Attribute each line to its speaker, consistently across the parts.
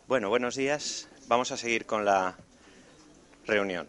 Speaker 1: Bueno, buenos días. Vamos a seguir con la reunión.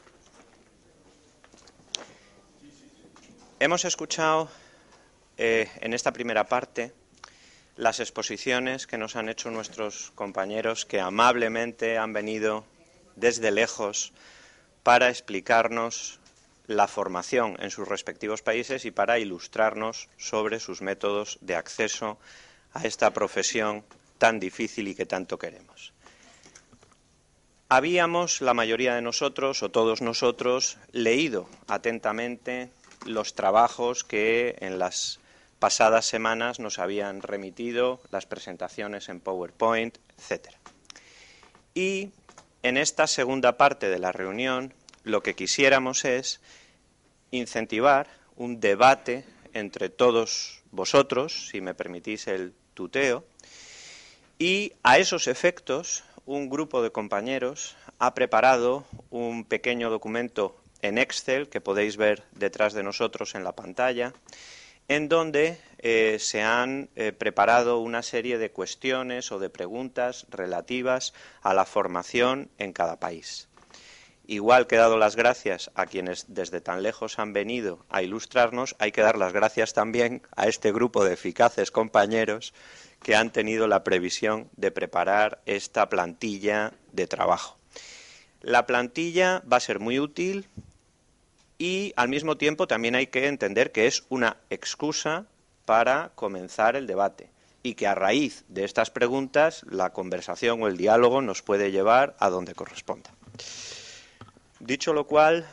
Speaker 1: Hemos escuchado en esta primera parte las exposiciones que nos han hecho nuestros compañeros que amablemente han venido desde lejos para explicarnos la formación en sus respectivos países y para ilustrarnos sobre sus métodos de acceso a esta profesión tan difícil y que tanto queremos. Habíamos, la mayoría de nosotros, o todos nosotros, leído atentamente los trabajos que en las pasadas semanas nos habían remitido, las presentaciones en PowerPoint, etc. Y en esta segunda parte de la reunión lo que quisiéramos es incentivar un debate entre todos vosotros, si me permitís el tuteo, y a esos efectos un grupo de compañeros ha preparado un pequeño documento en Excel que podéis ver detrás de nosotros en la pantalla, en donde se han preparado una serie de cuestiones o de preguntas relativas a la formación en cada país. Igual que he dado las gracias a quienes desde tan lejos han venido a ilustrarnos, hay que dar las gracias también a este grupo de eficaces compañeros que han tenido la previsión de preparar esta plantilla de trabajo. La plantilla va a ser muy útil y al mismo tiempo también hay que entender que es una excusa para comenzar el debate y que a raíz de estas preguntas la conversación o el diálogo nos puede llevar a donde corresponda. Dicho lo cual,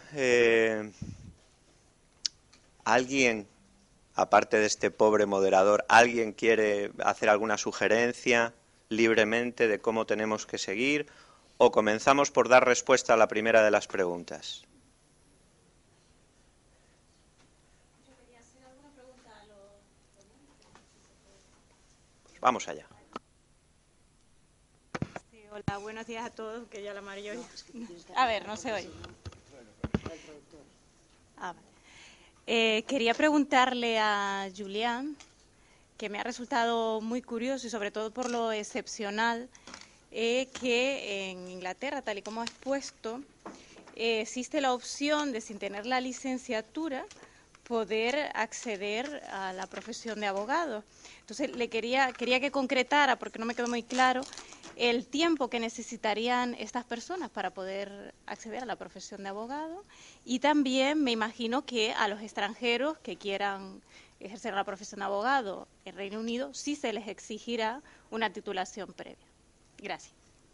Speaker 1: ¿alguien, aparte de este pobre moderador, alguien quiere hacer alguna sugerencia libremente de cómo tenemos que seguir? ¿O comenzamos por dar respuesta a la primera de las preguntas?
Speaker 2: Yo quería hacer alguna pregunta a los ponentes.
Speaker 1: Pues vamos allá.
Speaker 2: Sí, hola, buenos días a todos, que ya la mayoría... A ver, no se oye. Quería preguntarle a Julián, que me ha resultado muy curioso y sobre todo por lo excepcional, que en Inglaterra, tal y como ha expuesto, existe la opción de, sin tener la licenciatura, poder acceder a la profesión de abogado. Entonces, quería que concretara, porque no me quedó muy claro, el tiempo que necesitarían estas personas para poder acceder a la profesión de abogado, y también me imagino que a los extranjeros que quieran ejercer la profesión de abogado en Reino Unido sí se les exigirá una titulación previa. Gracias.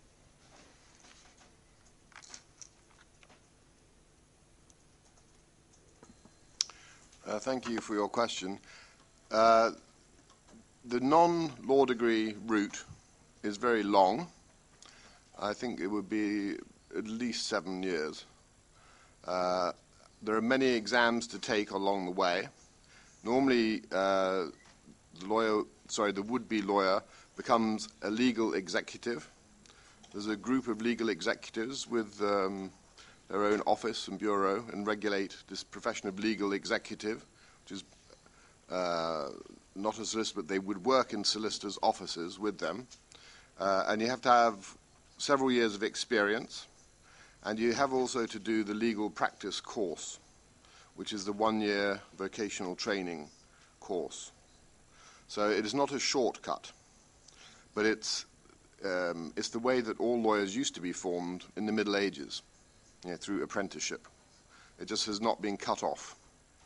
Speaker 3: Thank you for your question. The non-law degree route is very long. I think it would be at least 7 years. There are many exams to take along the way. Normally, the would-be lawyer becomes a legal executive. There's a group of legal executives with their own office and bureau and regulate this profession of legal executive, which is not a solicitor, but they would work in solicitors' offices with them. And you have to have several years of experience, and you have also to do the legal practice course, which is the 1-year vocational training course. So it is not a shortcut, but it's the way that all lawyers used to be formed in the Middle Ages, through apprenticeship. It just has not been cut off.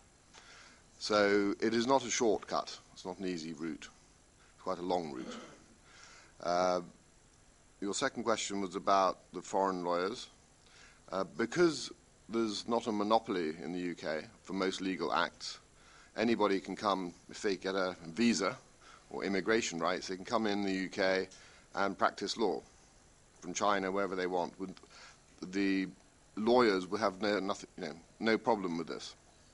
Speaker 3: So it is not a shortcut. It's not an easy route. It's quite a long route. Your second question was about the foreign lawyers. Because there's not a monopoly in the UK for most legal acts, anybody can come, if they get a visa or immigration rights, they can come in the UK and practice law from China, wherever they want. The lawyers will have no problem with this.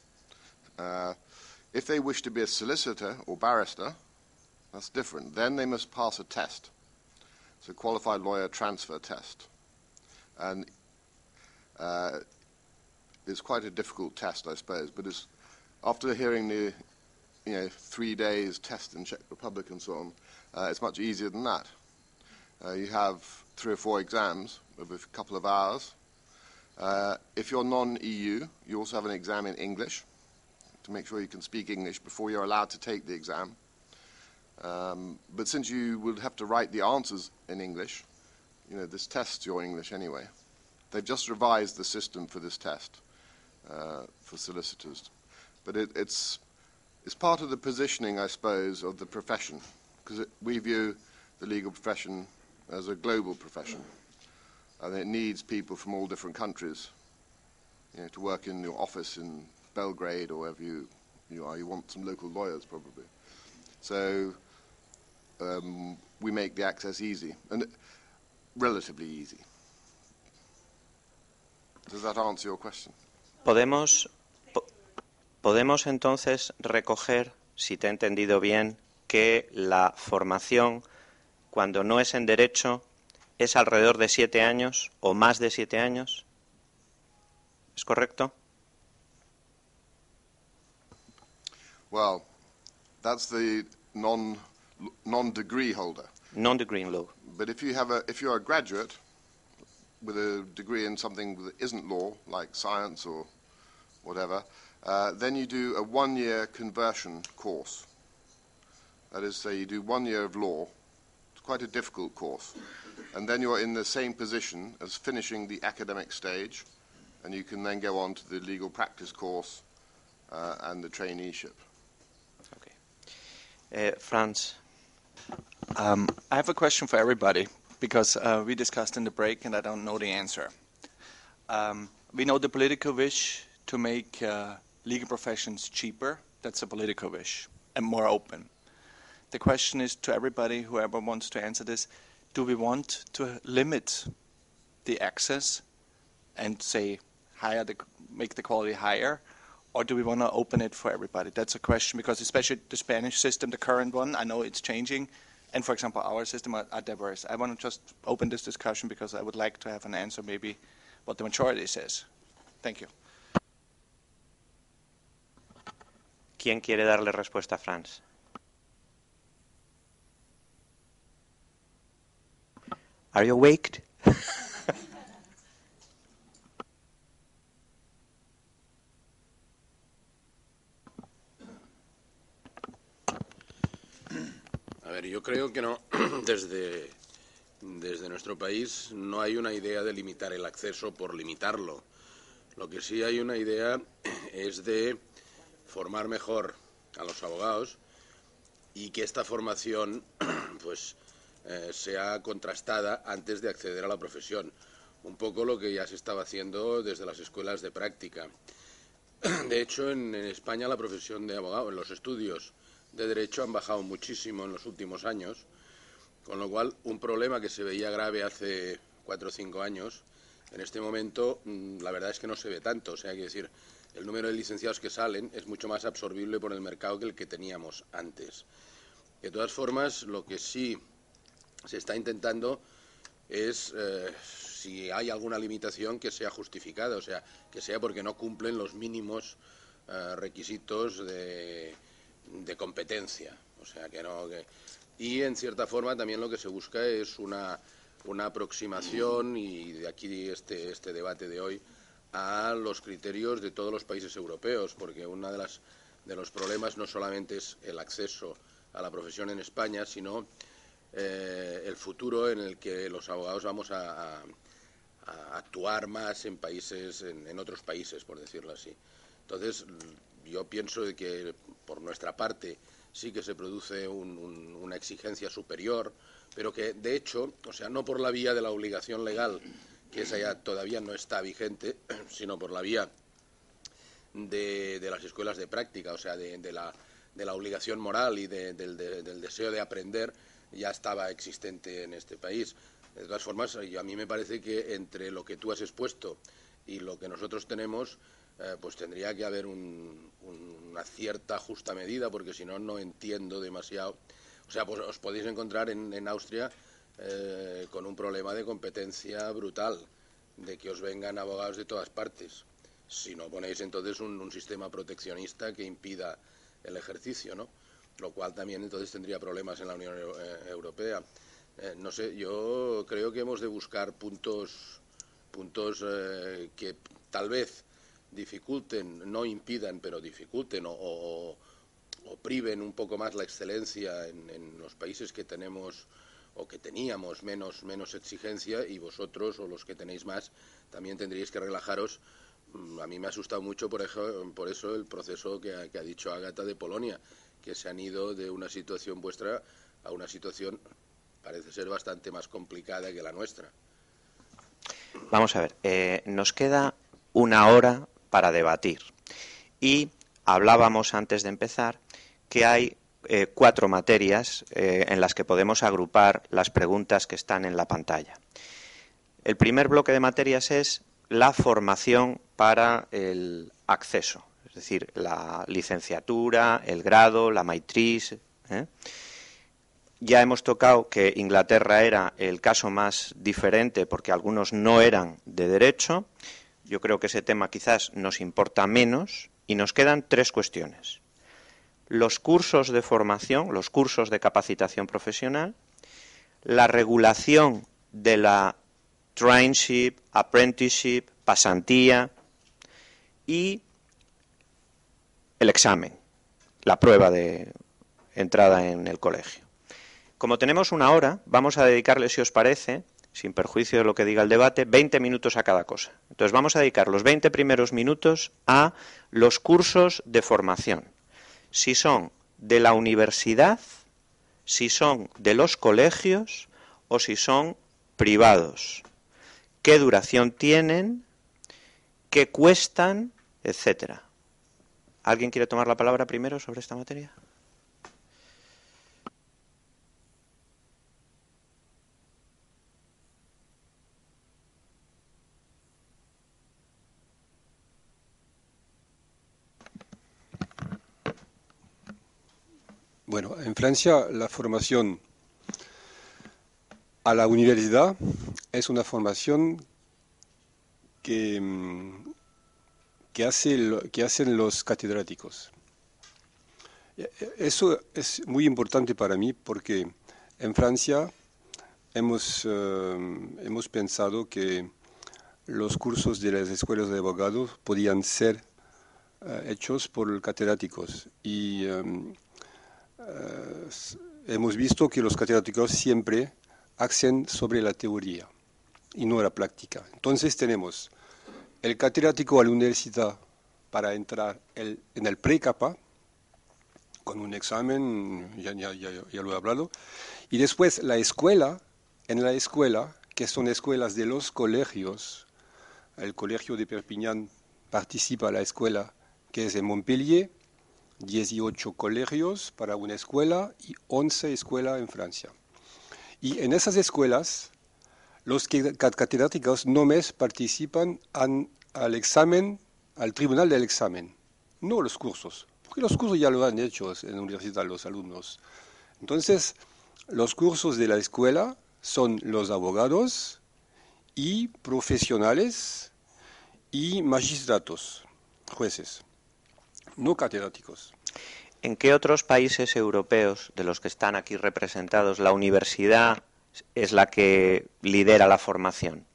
Speaker 3: If they wish to be a solicitor or barrister, that's different. Then they must pass a test. It's a qualified lawyer transfer test. And it's quite a difficult test, I suppose, but it's, after hearing the 3 days test in Czech Republic and so on, it's much easier than that. You have 3 or 4 exams over a couple of hours. If you're non-EU, you also have an exam in English to make sure you can speak English before you're allowed to take the exam. But since you would have to write the answers in English, you know, this tests your English anyway. They've just revised the system for this test for solicitors. But it's part of the positioning, I suppose, of the profession, because we view the legal profession as a global profession, and it needs people from all different countries, you know, to work in your office in Belgrade or wherever you are. You want some local lawyers, probably. So we make the access easy, and relatively easy. Does that answer your question?
Speaker 1: Podemos entonces recoger, si te he entendido bien, que la formación, cuando no es en derecho, es alrededor de 7 años o más de 7 años. ¿Es correcto?
Speaker 3: Well, that's the non-degree holder.
Speaker 1: Non-degree in law.
Speaker 3: But if you're a graduate with a degree in something that isn't law, like science or whatever, then you do a 1-year conversion course. That is, say you do 1 year of law. It's quite a difficult course. And then you're in the same position as finishing the academic stage, and you can then go on to the legal practice course and the traineeship.
Speaker 1: Okay. Franz.
Speaker 4: I have a question for everybody, because we discussed in the break and I don't know the answer. We know the political wish to make legal professions cheaper. That's a political wish, and more open. The question is to everybody, whoever wants to answer this, do we want to limit the access and say make the quality higher, or do we want to open it for everybody? That's a question, because especially the Spanish system, the current one, I know it's changing, and for example our system are diverse. I want to just open this discussion because I would like to have an answer, maybe what the majority says. Thank you.
Speaker 1: ¿Quién quiere darle respuesta a Franz? Are you awake?
Speaker 5: A ver, yo creo que no. Desde nuestro país no hay una idea de limitar el acceso por limitarlo. Lo que sí hay una idea es de formar mejor a los abogados y que esta formación pues sea contrastada antes de acceder a la profesión. Un poco lo que ya se estaba haciendo desde las escuelas de práctica. De hecho, en España la profesión de abogado, en los estudios de Derecho han bajado muchísimo en los últimos años, con lo cual un problema que se veía grave hace 4 o 5 años, en este momento la verdad es que no se ve tanto. O sea, hay que decir, el número de licenciados que salen es mucho más absorbible por el mercado que el que teníamos antes. De todas formas, lo que sí se está intentando es, si hay alguna limitación, que sea justificada, o sea, que sea porque no cumplen los mínimos requisitos de competencia. O sea, que no... Y, en cierta forma, también lo que se busca es una aproximación, y de aquí este debate de hoy, a los criterios de todos los países europeos, porque uno de los problemas no solamente es el acceso a la profesión en España, sino el futuro en el que los abogados vamos a actuar más en otros países, por decirlo así. Entonces, yo pienso de que por nuestra parte sí que se produce una exigencia superior, pero que de hecho, o sea, no por la vía de la obligación legal, que esa ya todavía no está vigente, sino por la vía de las escuelas de práctica, o sea, de la obligación moral y del deseo de aprender, ya estaba existente en este país. De todas formas, a mí me parece que entre lo que tú has expuesto y lo que nosotros tenemos, pues tendría que haber una cierta justa medida, porque si no, no entiendo demasiado. O sea, pues os podéis encontrar en Austria con un problema de competencia brutal, de que os vengan abogados de todas partes. Si no ponéis entonces un sistema proteccionista que impida el ejercicio, ¿no? Lo cual también entonces tendría problemas en la Unión Europea. No sé, yo creo que hemos de buscar puntos que tal vez dificulten, no impidan, pero dificulten o priven un poco más la excelencia en los países que tenemos o que teníamos menos exigencia, y vosotros o los que tenéis más también tendríais que relajaros. A mí me ha asustado mucho por eso el proceso que ha dicho Ágata de Polonia, que se han ido de una situación vuestra a una situación parece ser bastante más complicada que la nuestra.
Speaker 1: Vamos a ver, nos queda una hora para debatir y hablábamos antes de empezar que hay 4 materias en las que podemos agrupar las preguntas que están en la pantalla. El primer bloque de materias es la formación para el acceso, es decir, la licenciatura, el grado, la maîtrise. Ya hemos tocado que Inglaterra era el caso más diferente porque algunos no eran de derecho. Yo creo que ese tema quizás nos importa menos y nos quedan 3 cuestiones. Los cursos de formación, los cursos de capacitación profesional, la regulación de la traineeship, apprenticeship, pasantía y el examen, la prueba de entrada en el colegio. Como tenemos una hora, vamos a dedicarle, si os parece, sin perjuicio de lo que diga el debate, 20 minutos a cada cosa. Entonces vamos a dedicar los 20 primeros minutos a los cursos de formación. Si son de la universidad, si son de los colegios o si son privados. ¿Qué duración tienen? ¿Qué cuestan? Etcétera. ¿Alguien quiere tomar la palabra primero sobre esta materia?
Speaker 6: Bueno, en Francia la formación a la universidad es una formación que hacen los catedráticos. Eso es muy importante para mí porque en Francia hemos pensado que los cursos de las escuelas de abogados podían ser hechos por catedráticos y hemos visto que los catedráticos siempre hacen sobre la teoría y no la práctica. Entonces tenemos el catedrático a la universidad para entrar en el pre-capa, con un examen, ya lo he hablado, y después la escuela, en la escuela, que son escuelas de los colegios. El colegio de Perpiñán participa en la escuela que es en Montpellier, 18 colegios para una escuela y 11 escuelas en Francia. Y en esas escuelas, los catedráticos no participan al examen, al tribunal del examen, no los cursos, porque los cursos ya lo han hecho en la universidad los alumnos. Entonces, los cursos de la escuela son los abogados y profesionales y magistrados, jueces, no catedráticos.
Speaker 1: ¿En qué otros países europeos de los que están aquí representados la universidad es la que lidera la formación?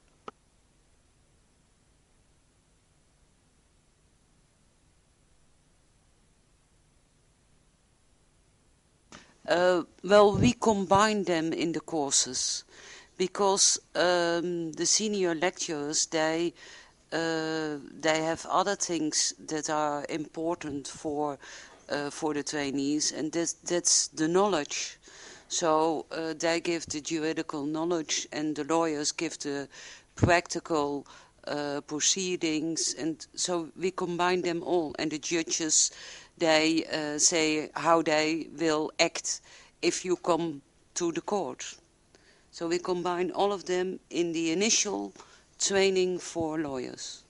Speaker 7: Well, we combine them in the courses because the senior lecturers, they have other things that are important for the trainees, and that's the knowledge. So they give the juridical knowledge, and the lawyers give the practical proceedings, and so we combine them all. And the judges, they say how they will act if you come to the court. So we combine all of them in the initial training for lawyers.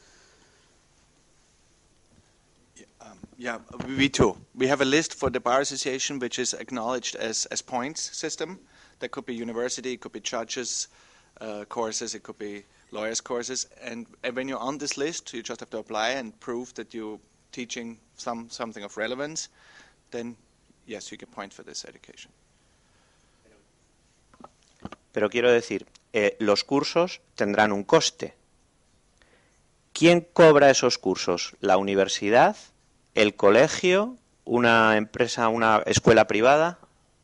Speaker 4: Yeah, we too. We have a list for the Bar Association which is acknowledged as points system. That could be university, it could be judges courses, it could be lawyers courses. And when you're on this list, you just have to apply and prove that you're teaching something of relevance. Then, yes, you get points for this education.
Speaker 1: pero quiero decir, los cursos tendrán un coste. ¿Quién cobra esos cursos? ¿La universidad? ¿El colegio? ¿Una empresa, una escuela privada?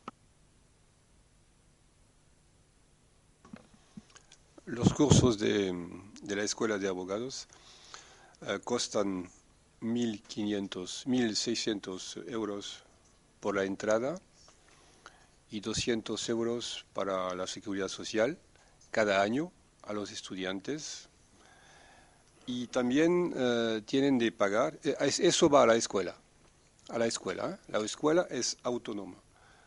Speaker 6: Los cursos de la Escuela de Abogados costan 1.500, 1.600 euros por la entrada y 200 euros para la seguridad social cada año a los estudiantes. Y también tienen de pagar, eso va a la escuela. La escuela es autónoma.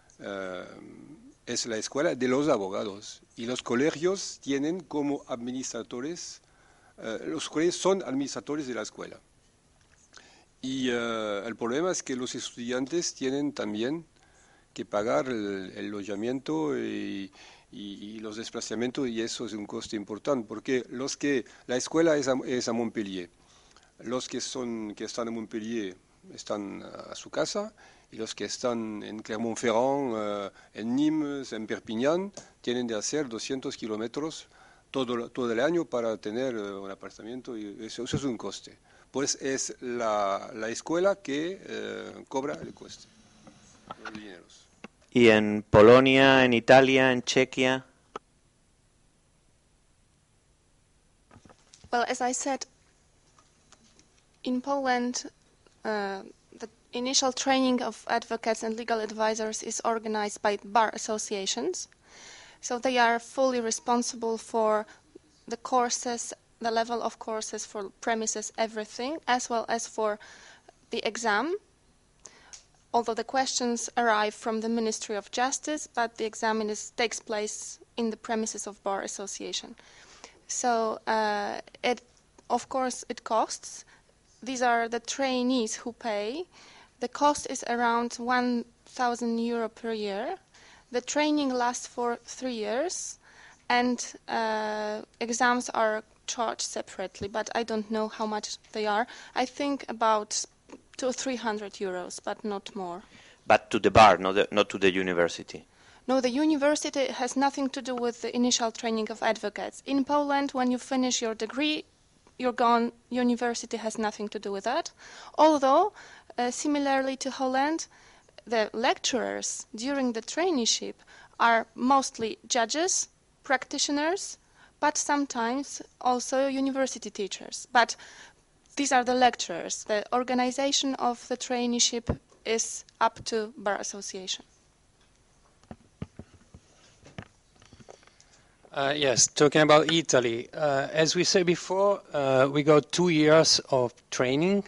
Speaker 6: Es la escuela de los abogados y los colegios tienen como administradores, los colegios son administradores de la escuela. Y el problema es que los estudiantes tienen también que pagar el alojamiento y los desplazamientos, y eso es un coste importante porque la escuela es a Montpellier. Los que están en Montpellier están a su casa, y los que están en Clermont-Ferrand, en Nimes, en Perpignan, tienen de hacer 200 kilómetros todo el año para tener un apartamento, y eso es un coste. Pues es la escuela que cobra el coste, los dineros.
Speaker 1: ¿Y en Polonia, en Italia, en Chequia?
Speaker 8: Well, as I said, in Poland, the initial training of advocates and legal advisors is organized by bar associations. So they are fully responsible for the courses, the level of courses, for premises, everything, as well as for the exam. Although the questions arrive from the Ministry of Justice, but the exam takes place in the premises of bar association. So of course it costs. These are the trainees who pay. The cost is around 1,000 euro per year. The training lasts for 3 years, and exams are charged separately, but I don't know how much they are. I think about 200 or 300 euros, but not more.
Speaker 1: But to the bar, not to the university.
Speaker 8: No, the university has nothing to do with the initial training of advocates. In Poland, when you finish your degree, you're gone. University has nothing to do with that. Although, similarly to Holland, the lecturers during the traineeship are mostly judges, practitioners, but sometimes also university teachers. But these are the lecturers. The organization of the traineeship is up to bar association.
Speaker 9: Yes, talking about Italy, as we said before, we got 2 years of training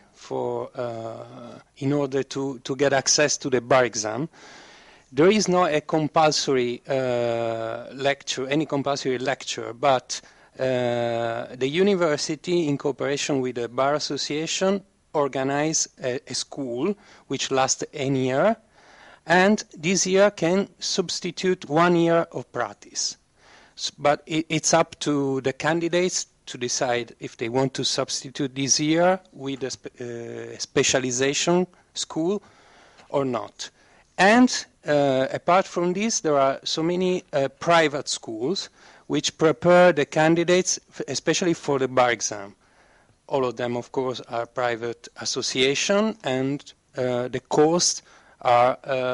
Speaker 9: in order to get access to the bar exam. There is not a compulsory any compulsory lecture, but the university, in cooperation with the bar association, organize a school which lasts a year, and this year can substitute 1 year of practice. But it's up to the candidates to decide if they want to substitute this year with a specialization school or not. And apart from this, there are so many private schools which prepare the candidates, especially for the bar exam. All of them, of course, are private association, and the costs are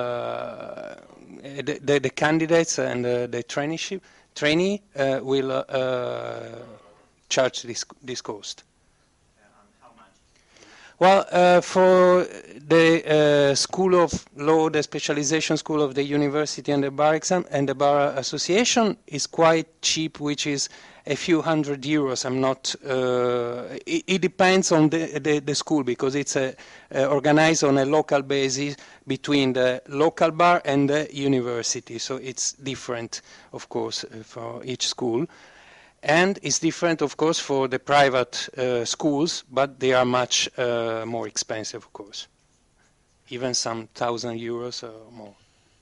Speaker 9: the candidates and the trainee will charge this cost.
Speaker 1: How much?
Speaker 9: Well, for the School of Law, the specialization school of the university and the bar exam and the bar association is quite cheap, which is a few €100. I'm not. It depends on the school, because it's organized on a local basis between the local bar and the university. So it's different, of course, for each school. And it's different, of course, for the private schools, but they are much more expensive, of course. Even some €1,000 or more.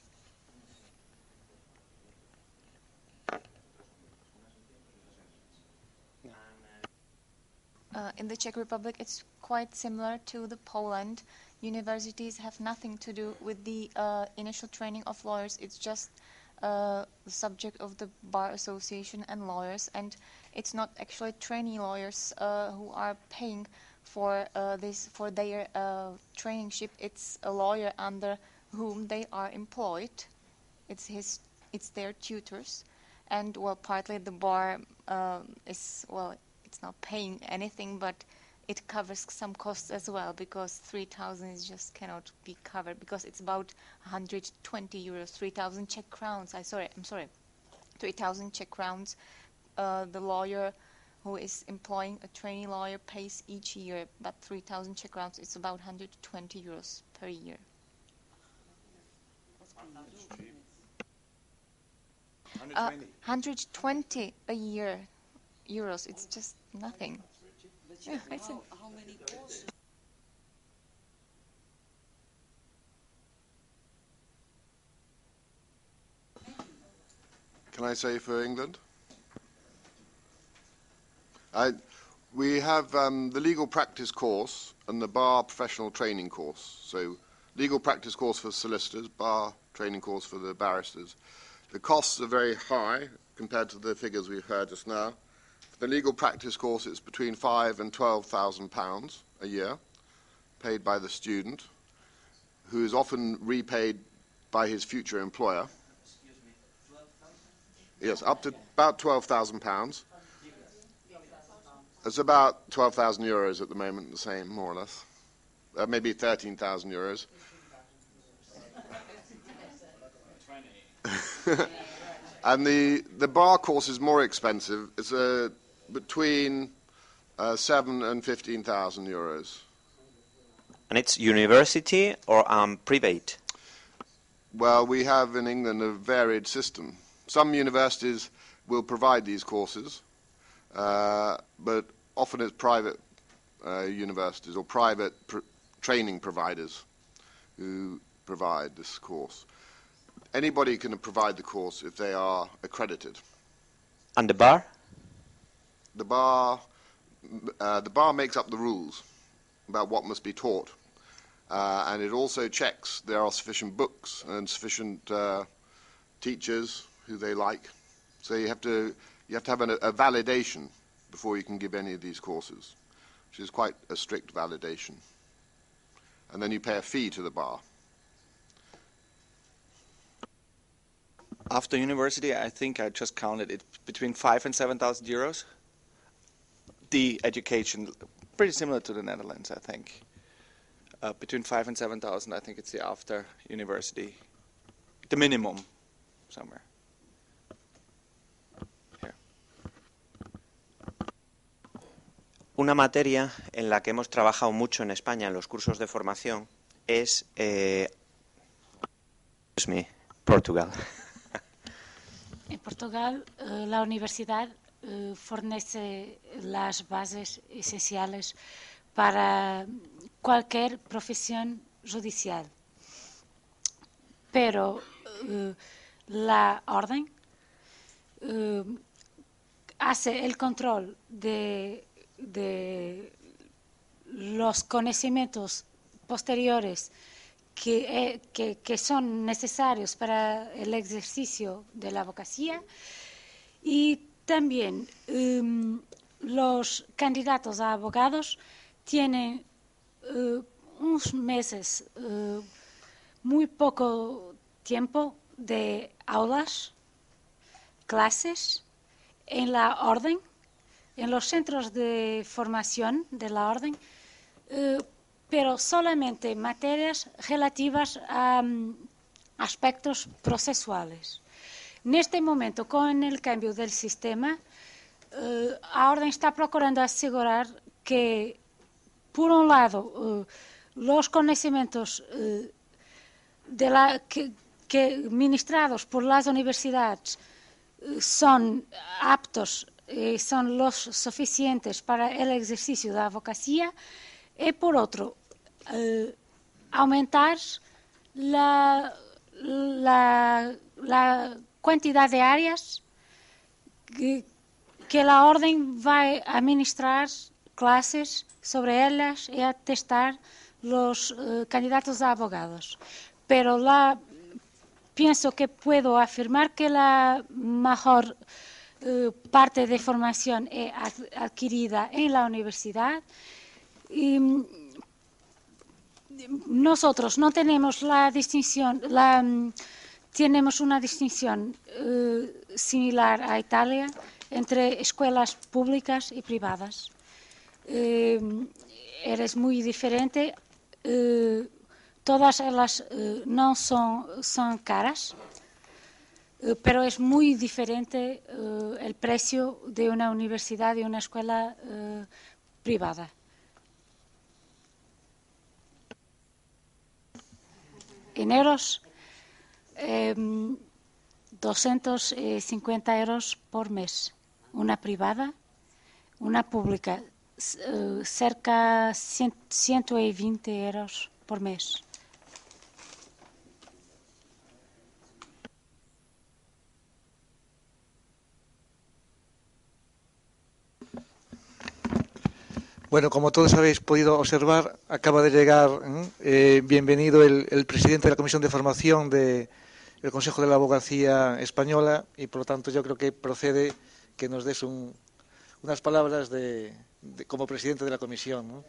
Speaker 10: In the Czech Republic, it's quite similar to the Poland. Universities have nothing to do with the initial training of lawyers. It's just the subject of the Bar Association and lawyers, and it's not actually trainee lawyers who are paying for their traineeship. It's a lawyer under whom they are employed. It's their tutors, and well, partly the bar it's not paying anything, but it covers some costs as well, because 3,000 is just cannot be covered, because it's about 120 euros, 3,000 Czech crowns. I'm sorry, 3,000 Czech crowns. The lawyer who is employing a trainee lawyer pays each year, but 3,000 Czech crowns, it's about 120 euros per year. 120 a year euros. It's just nothing. Yeah,
Speaker 7: how many courses?
Speaker 3: Can I say for England? We have the legal practice course and the bar professional training course. So legal practice course for solicitors, bar training course for the barristers. The costs are very high compared to the figures we've heard just now. For the legal practice course, it's between £5,000 and £12,000 a year, paid by the student, who is often repaid by his future employer. Yes, up to about £12,000. It's about 12,000 euros at the moment, the same, more or less. Maybe 13,000 euros. And the bar course is more expensive. It's between 7,000 and 15,000 euros.
Speaker 1: And it's university or private?
Speaker 3: Well, we have in England a varied system. Some universities will provide these courses, but often it's private universities or private training providers who provide this course. Anybody can provide the course if they are accredited.
Speaker 1: And the bar?
Speaker 3: The bar makes up the rules about what must be taught, and it also checks there are sufficient books and sufficient teachers who they like. So you have to have a validation before you can give any of these courses, which is quite a strict validation. And then you pay a fee to the bar.
Speaker 4: After university, I think I just counted it between 5,000 and 7,000 euros. The education, pretty similar to the Netherlands, I think. Between 5,000 and 7,000, I think it's the after university, the minimum somewhere. Here.
Speaker 1: Una materia en la que hemos trabajado mucho en España en los cursos de formación es Portugal.
Speaker 11: En Portugal, la universidad fornece las bases esenciales para cualquier profesión judicial. Pero la orden hace el control de los conocimientos posteriores que son necesarios para el ejercicio de la abogacía, y también los candidatos a abogados tienen unos meses, muy poco tiempo de aulas, clases en la orden, en los centros de formación de la orden, pero solamente materias relativas a aspectos procesuales. En este momento, con el cambio del sistema, a orden está procurando asegurar que, por un lado, los conocimientos que ministrados por las universidades son aptos y son los suficientes para el ejercicio de la abogacía, y por otro, aumentar la cantidad de áreas que la orden va a ministrar clases sobre ellas y a testar los candidatos a abogados. Pero pienso que puedo afirmar que la mejor parte de formación es adquirida en la universidad. Y nosotros no tenemos la distinción, tenemos una distinción similar a Italia entre escuelas públicas y privadas. Eres muy diferente. Todas ellas no son caras, pero es muy diferente el precio de una universidad y una escuela privada. En euros, 250 euros por mes. Una privada, una pública, cerca 120 euros por mes.
Speaker 12: Bueno, como todos habéis podido observar, acaba de llegar, bienvenido el presidente de la Comisión de Formación del Consejo de la Abogacía Española, y por lo tanto yo creo que procede que nos des unas palabras como presidente de la Comisión, ¿no?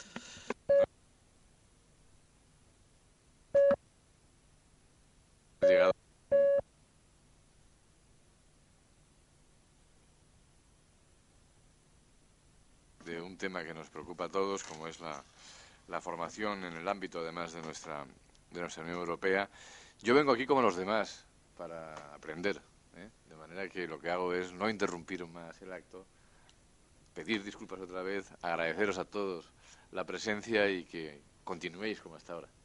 Speaker 13: De un tema que nos preocupa a todos, como es la formación en el ámbito, además, de nuestra Unión Europea. Yo vengo aquí como los demás para aprender, de manera que lo que hago es no interrumpir más el acto, pedir disculpas otra vez, agradeceros a todos la presencia y que continuéis como hasta ahora.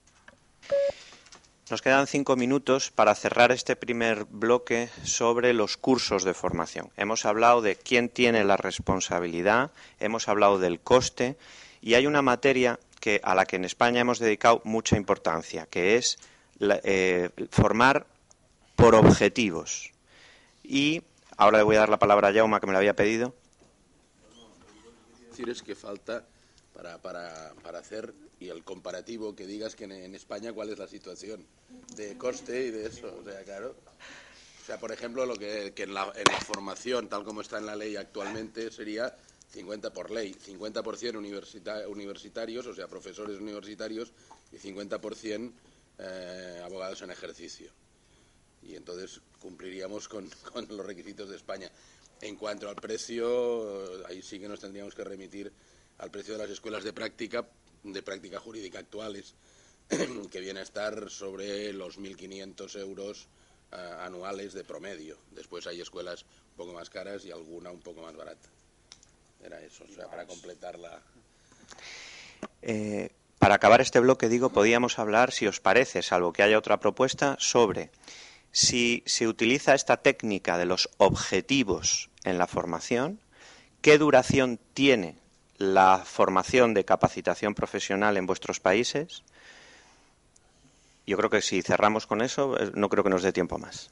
Speaker 1: Nos quedan 5 minutos para cerrar este primer bloque sobre los cursos de formación. Hemos hablado de quién tiene la responsabilidad, hemos hablado del coste, y hay una materia a la que en España hemos dedicado mucha importancia, que es formar por objetivos. Y ahora le voy a dar la palabra a Jaume, que me la había pedido.
Speaker 5: Decir es que falta para hacer y el comparativo, que digas que en España cuál es la situación de coste y de eso, o sea, claro. O sea, por ejemplo, lo que en la formación, tal como está en la ley actualmente, sería 50 por ley, 50% universitarios, o sea, profesores universitarios, y 50% abogados en ejercicio. Y entonces cumpliríamos con los requisitos de España. En cuanto al precio, ahí sí que nos tendríamos que remitir al precio de las escuelas de práctica jurídica actuales, que viene a estar sobre los 1.500 euros anuales de promedio. Después hay escuelas un poco más caras y alguna un poco más barata. Era eso, o sea, para completarla.
Speaker 1: Para acabar este bloque, podíamos hablar, si os parece, salvo que haya otra propuesta, sobre si se utiliza esta técnica de los objetivos en la formación, qué duración tiene la formación de capacitación profesional en vuestros países. Yo creo que si cerramos con eso, no creo que nos dé tiempo más.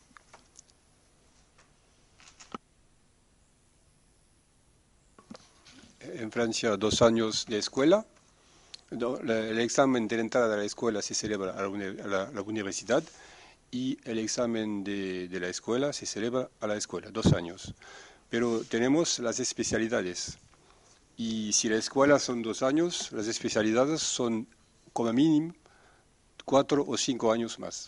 Speaker 6: En Francia, 2 años de escuela. El examen de entrada a la escuela se celebra a la universidad, y el examen de la escuela se celebra a la escuela, 2 años. Pero tenemos las especialidades. Y si la escuela son 2 años, las especialidades son como mínimo 4 o 5 años más.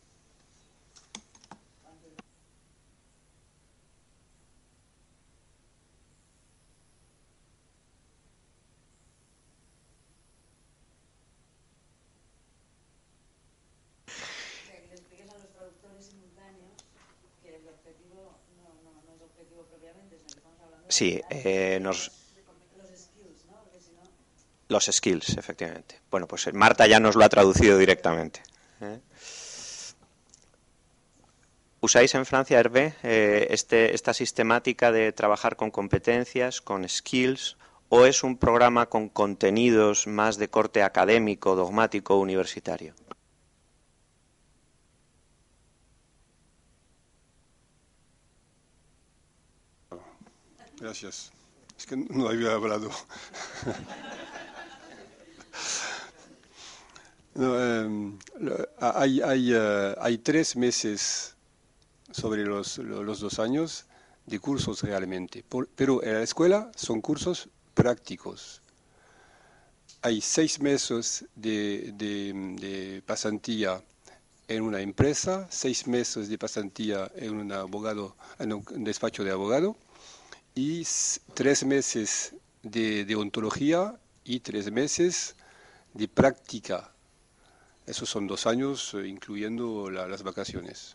Speaker 1: Sí, los skills, efectivamente. Bueno, pues Marta ya nos lo ha traducido directamente. ¿Usáis en Francia, Hervé, esta sistemática de trabajar con competencias, con skills, o es un programa con contenidos más de corte académico, dogmático, universitario?
Speaker 6: Gracias. Es que no había hablado. No, hay 3 meses sobre los 2 años de cursos realmente, pero en la escuela son cursos prácticos. Hay 6 meses de pasantía en una empresa, 6 meses de pasantía en un despacho de abogado y 3 meses de deontología y 3 meses de práctica. Esos son 2 años, incluyendo las vacaciones.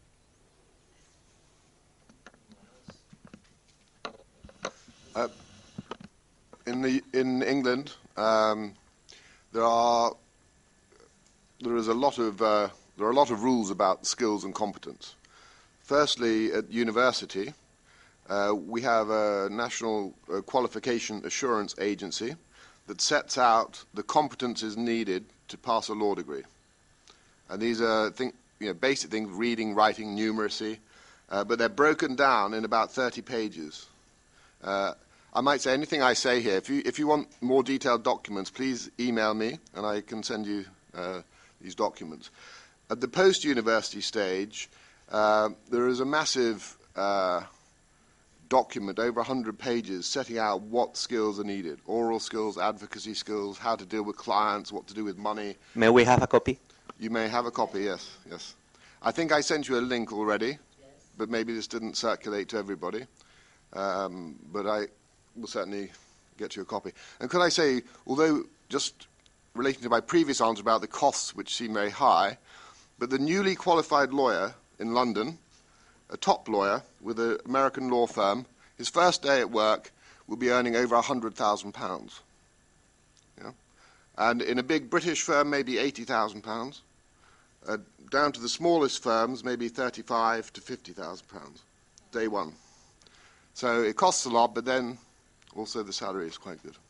Speaker 3: In England, there are a lot of rules about skills and competence. Firstly, at university, we have a national qualification assurance agency that sets out the competences needed to pass a law degree, and these are basic things: reading, writing, numeracy, but they're broken down in about 30 pages. I might say anything I say here. If you want more detailed documents, please email me and I can send you these documents. At the post-university stage, there is a massive document, over 100 pages, setting out what skills are needed: oral skills, advocacy skills, how to deal with clients, what to do with money.
Speaker 1: May we have a copy?
Speaker 3: You may have a copy, yes. I think I sent you a link already, but maybe this didn't circulate to everybody. But I will certainly get you a copy. And could I say, although just relating to my previous answer about the costs, which seem very high, but the newly qualified lawyer in London, a top lawyer with an American law firm, his first day at work will be earning over £100,000. Yeah? And in a big British firm, maybe £80,000. Down to the smallest firms, maybe £35,000 to £50,000, day one. So it costs a lot, but then also the salary is quite good.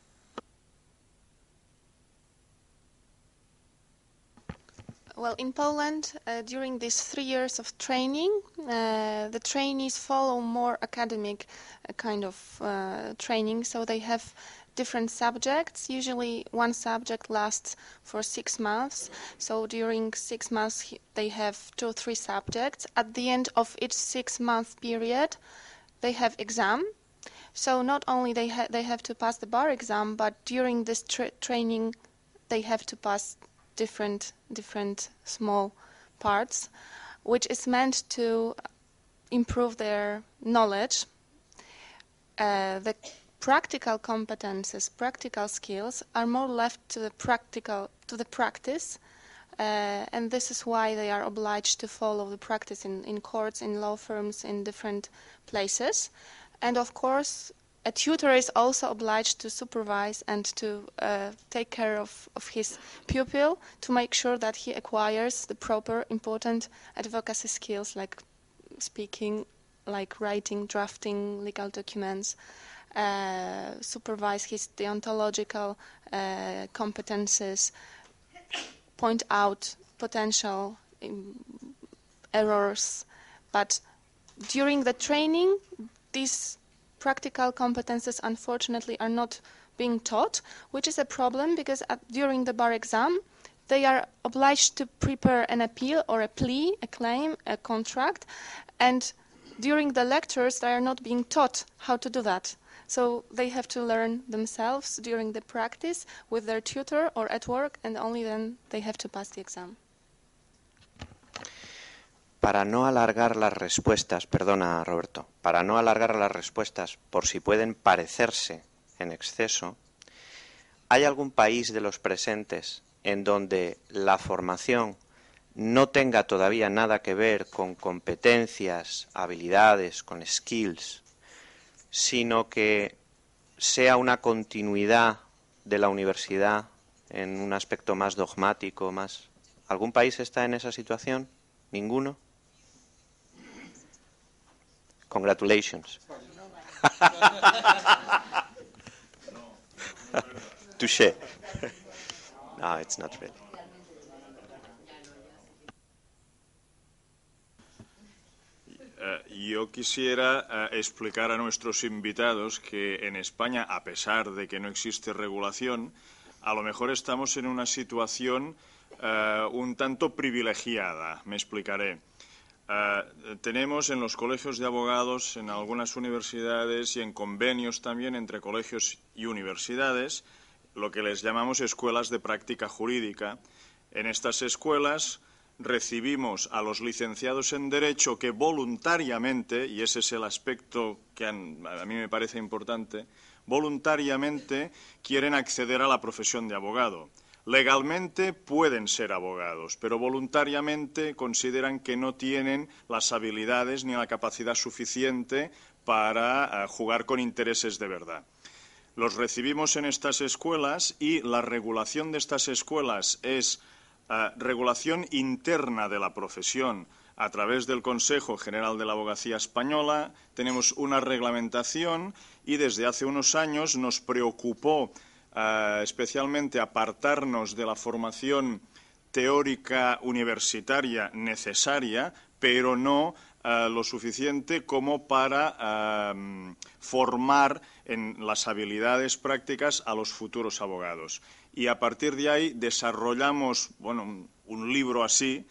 Speaker 8: Well, in Poland, during these 3 years of training, the trainees follow more academic kind of training, so they have different subjects. Usually one subject lasts for 6 months, so during 6 months they have 2 or 3 subjects. At the end of each 6-month period, they have exam. So not only they have to pass the bar exam, but during this training they have to pass different small parts, which is meant to improve their knowledge. The practical competences, practical skills are more left to the practice, and this is why they are obliged to follow the practice in courts, in law firms, in different places. And of course, a tutor is also obliged to supervise and to take care of his pupil to make sure that he acquires the proper important advocacy skills like speaking, like writing, drafting legal documents, supervise his deontological competences, point out potential errors. But during the training, these practical competences unfortunately are not being taught, which is a problem because during the bar exam they are obliged to prepare an appeal or a plea, a claim, a contract, and during the lectures they are not being taught how to do that. So they have to learn themselves during the practice with their tutor or at work, and only then they have to pass the exam.
Speaker 1: Para no alargar las respuestas, perdona Roberto, para no alargar las respuestas por si pueden parecerse en exceso, ¿hay algún país de los presentes en donde la formación no tenga todavía nada que ver con competencias, habilidades, con skills, sino que sea una continuidad de la universidad en un aspecto más dogmático, más? ¿Algún país está en esa situación? ¿Ninguno? Congratulations. Touché. No, it's not really.
Speaker 14: Yo quisiera explicar a nuestros invitados que en España, a pesar de que no existe regulación, a lo mejor estamos en una situación un tanto privilegiada. Me explicaré. Tenemos en los colegios de abogados, en algunas universidades y en convenios también entre colegios y universidades, lo que les llamamos escuelas de práctica jurídica. En estas escuelas recibimos a los licenciados en Derecho que voluntariamente, y ese es el aspecto que a mí me parece importante, voluntariamente quieren acceder a la profesión de abogado. Legalmente pueden ser abogados, pero voluntariamente consideran que no tienen las habilidades ni la capacidad suficiente para jugar con intereses de verdad. Los recibimos en estas escuelas y la regulación de estas escuelas es regulación interna de la profesión. A través del Consejo General de la Abogacía Española tenemos una reglamentación y desde hace unos años nos preocupó especialmente apartarnos de la formación teórica universitaria necesaria, pero no lo suficiente como para formar en las habilidades prácticas a los futuros abogados. Y a partir de ahí desarrollamos un libro así,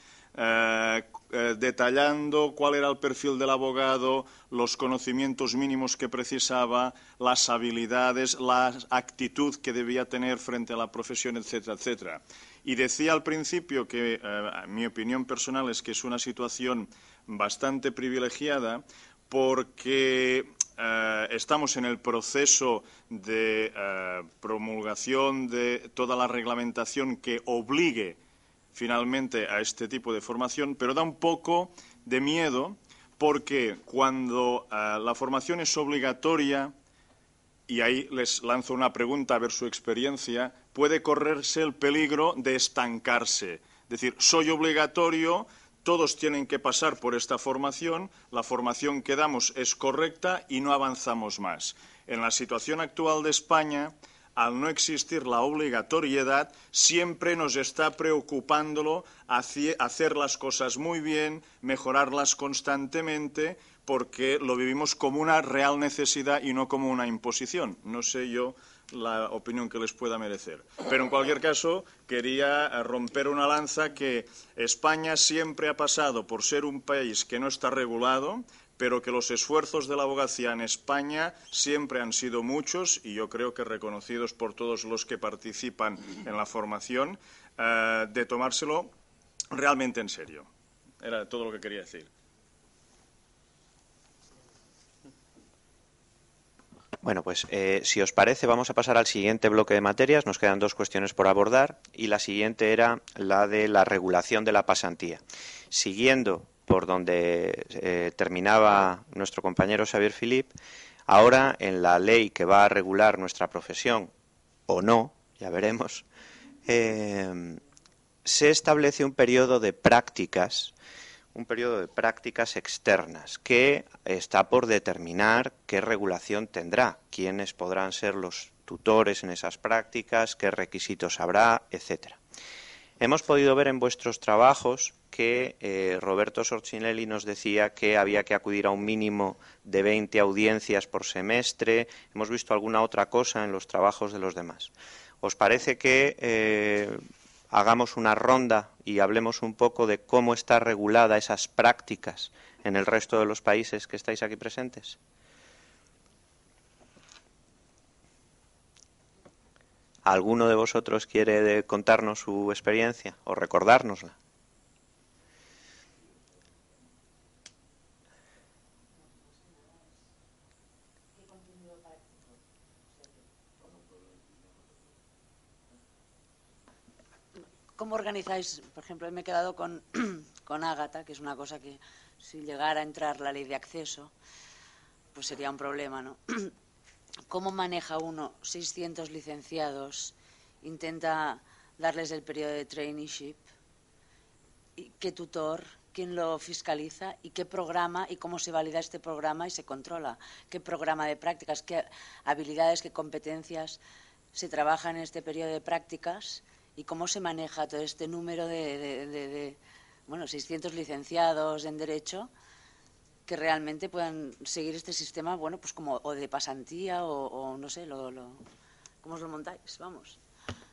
Speaker 14: detallando cuál era el perfil del abogado, los conocimientos mínimos que precisaba, las habilidades, la actitud que debía tener frente a la profesión, etcétera, etcétera. Y decía al principio que mi opinión personal es que es una situación bastante privilegiada porque estamos en el proceso de promulgación de toda la reglamentación que obligue finalmente a este tipo de formación, pero da un poco de miedo porque cuando la formación es obligatoria, y ahí les lanzo una pregunta a ver su experiencia, puede correrse el peligro de estancarse. Es decir, soy obligatorio, todos tienen que pasar por esta formación, la formación que damos es correcta y no avanzamos más. En la situación actual de España, al no existir la obligatoriedad, siempre nos está preocupándolo hacer las cosas muy bien, mejorarlas constantemente, porque lo vivimos como una real necesidad y no como una imposición. No sé yo la opinión que les pueda merecer. Pero en cualquier caso, quería romper una lanza que España siempre ha pasado por ser un país que no está regulado, pero que los esfuerzos de la abogacía en España siempre han sido muchos y yo creo que reconocidos por todos los que participan en la formación, de tomárselo realmente en serio. Era todo lo que quería decir.
Speaker 1: Bueno, pues si os parece vamos a pasar al siguiente bloque de materias. Nos quedan dos cuestiones por abordar y la siguiente era la de la regulación de la pasantía. Siguiendo por donde terminaba nuestro compañero Xavier Philip, ahora en la ley que va a regular nuestra profesión, o no, ya veremos, se establece un periodo de prácticas externas que está por determinar qué regulación tendrá, quiénes podrán ser los tutores en esas prácticas, qué requisitos habrá, etcétera. Hemos podido ver en vuestros trabajos que Roberto Sorcinelli nos decía que había que acudir a un mínimo de 20 audiencias por semestre. Hemos visto alguna otra cosa en los trabajos de los demás. ¿Os parece que hagamos una ronda y hablemos un poco de cómo está regulada esas prácticas en el resto de los países que estáis aquí presentes? ¿Alguno de vosotros quiere contarnos su experiencia o recordárnosla?
Speaker 7: ¿Cómo organizáis? Por ejemplo, me he quedado con Ágata, que es una cosa que si llegara a entrar la ley de acceso, pues sería un problema, ¿no? ¿Cómo maneja uno 600 licenciados? ¿Intenta darles el periodo de traineeship? ¿Qué tutor? ¿Quién lo fiscaliza? ¿Y qué programa? ¿Y cómo se valida este programa y se controla? ¿Qué programa de prácticas? ¿Qué habilidades? ¿Qué competencias se trabajan en este periodo de prácticas? ¿Y cómo se maneja todo este número de 600 licenciados en Derecho que realmente puedan seguir este sistema, bueno, pues como o de pasantía o no sé, ¿cómo os lo montáis? Vamos.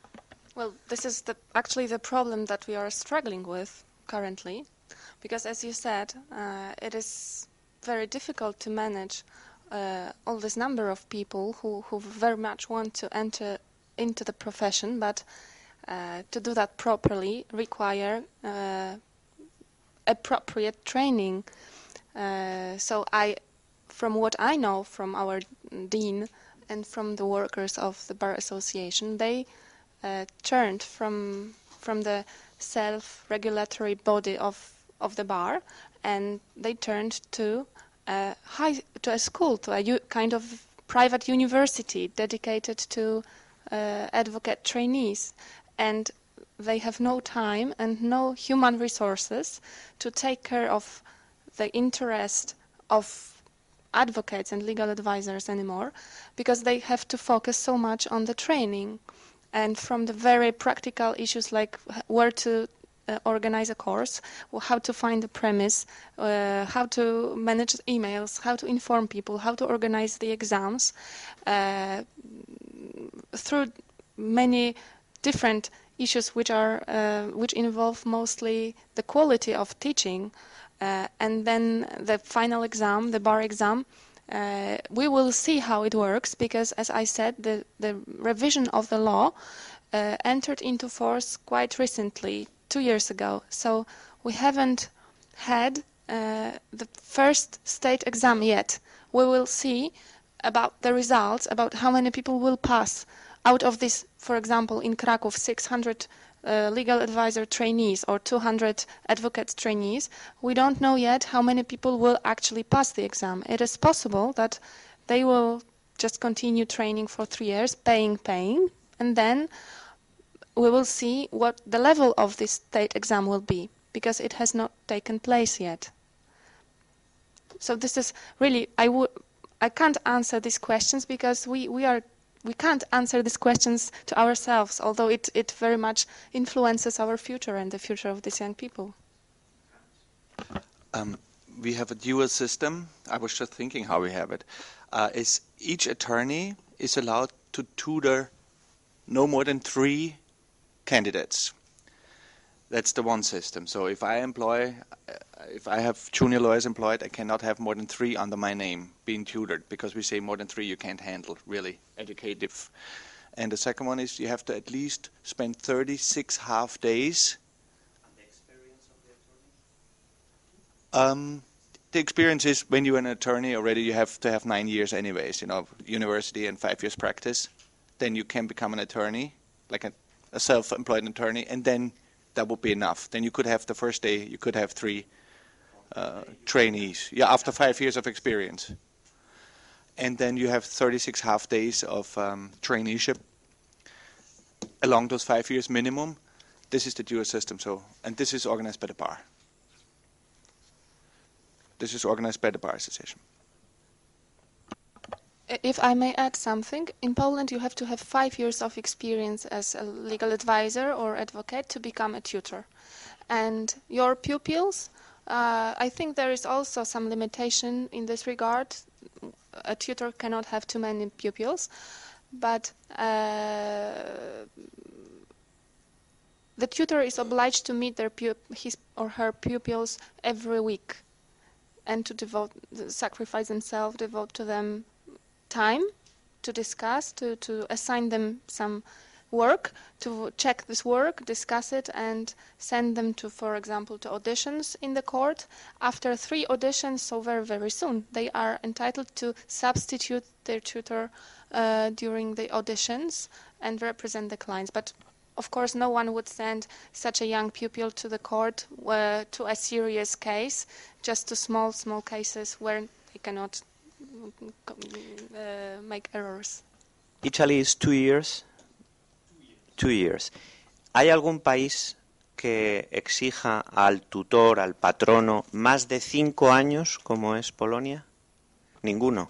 Speaker 8: Well, this is actually the problem that we are struggling with currently, because as you said, it is very difficult to manage all this number of people who very much want to enter into the profession, but to do that properly require appropriate training. So from what I know from our dean and from the workers of the Bar Association, they turned from the self-regulatory body of the bar, and they turned to a school, to a kind of private university dedicated to advocate trainees, and they have no time and no human resources to take care of the interest of advocates and legal advisors anymore, because they have to focus so much on the training. And from the very practical issues like where to organize a course, how to find a premise, how to manage emails, how to inform people, how to organize the exams, through many different issues which involve mostly the quality of teaching, and then the final exam, the bar exam. We will see how it works, because, as I said, the revision of the law entered into force quite recently, 2 years ago. So we haven't had the first state exam yet. We will see about the results, about how many people will pass out of this. For example, in Kraków, 600 legal advisor trainees or 200 advocate trainees. We don't know yet how many people will actually pass the exam. It is possible that they will just continue training for 3 years, paying, and then we will see what the level of this state exam will be, because it has not taken place yet. So this is really, I can't answer these questions, because we can't answer these questions to ourselves, although it very much influences our future and the future of these young people.
Speaker 4: We have a dual system. I was just thinking how we have it. Is each attorney is allowed to tutor no more than 3 candidates. That's the one system. So if I have junior lawyers employed, I cannot have more than 3 under my name being tutored, because we say more than 3 you can't handle, really educative. And the second one is you have to at least spend 36 half days. And the experience of the attorney? The experience is when you're an attorney already, you have to have 9 years anyways, university and 5 years practice. Then you can become an attorney, like a self-employed attorney, and then that would be enough. Then you could have the first day, you could have 3 trainees. Yeah, after 5 years of experience. And then you have 36 half days of traineeship along those 5 years minimum. This is the dual system. And this is organized by the bar. This is organized by the Bar Association.
Speaker 8: If I may add something, in Poland you have to have 5 years of experience as a legal advisor or advocate to become a tutor. And your pupils, I think there is also some limitation in this regard. A tutor cannot have too many pupils, but the tutor is obliged to meet his or her pupils every week, and to sacrifice themselves, devote to them time to discuss, to assign them some work, to check this work, discuss it, and send them to, for example, to auditions in the court. After 3 auditions, so very, very soon, they are entitled to substitute their tutor during the auditions and represent the clients. But of course, no one would send such a young pupil to the court to a serious case, just to small cases where they cannot make errors.
Speaker 1: Italy is 2 years. 2 years. ¿Hay algún país que exija al tutor, al patrono, más de 5 años, como es Polonia? Ninguno.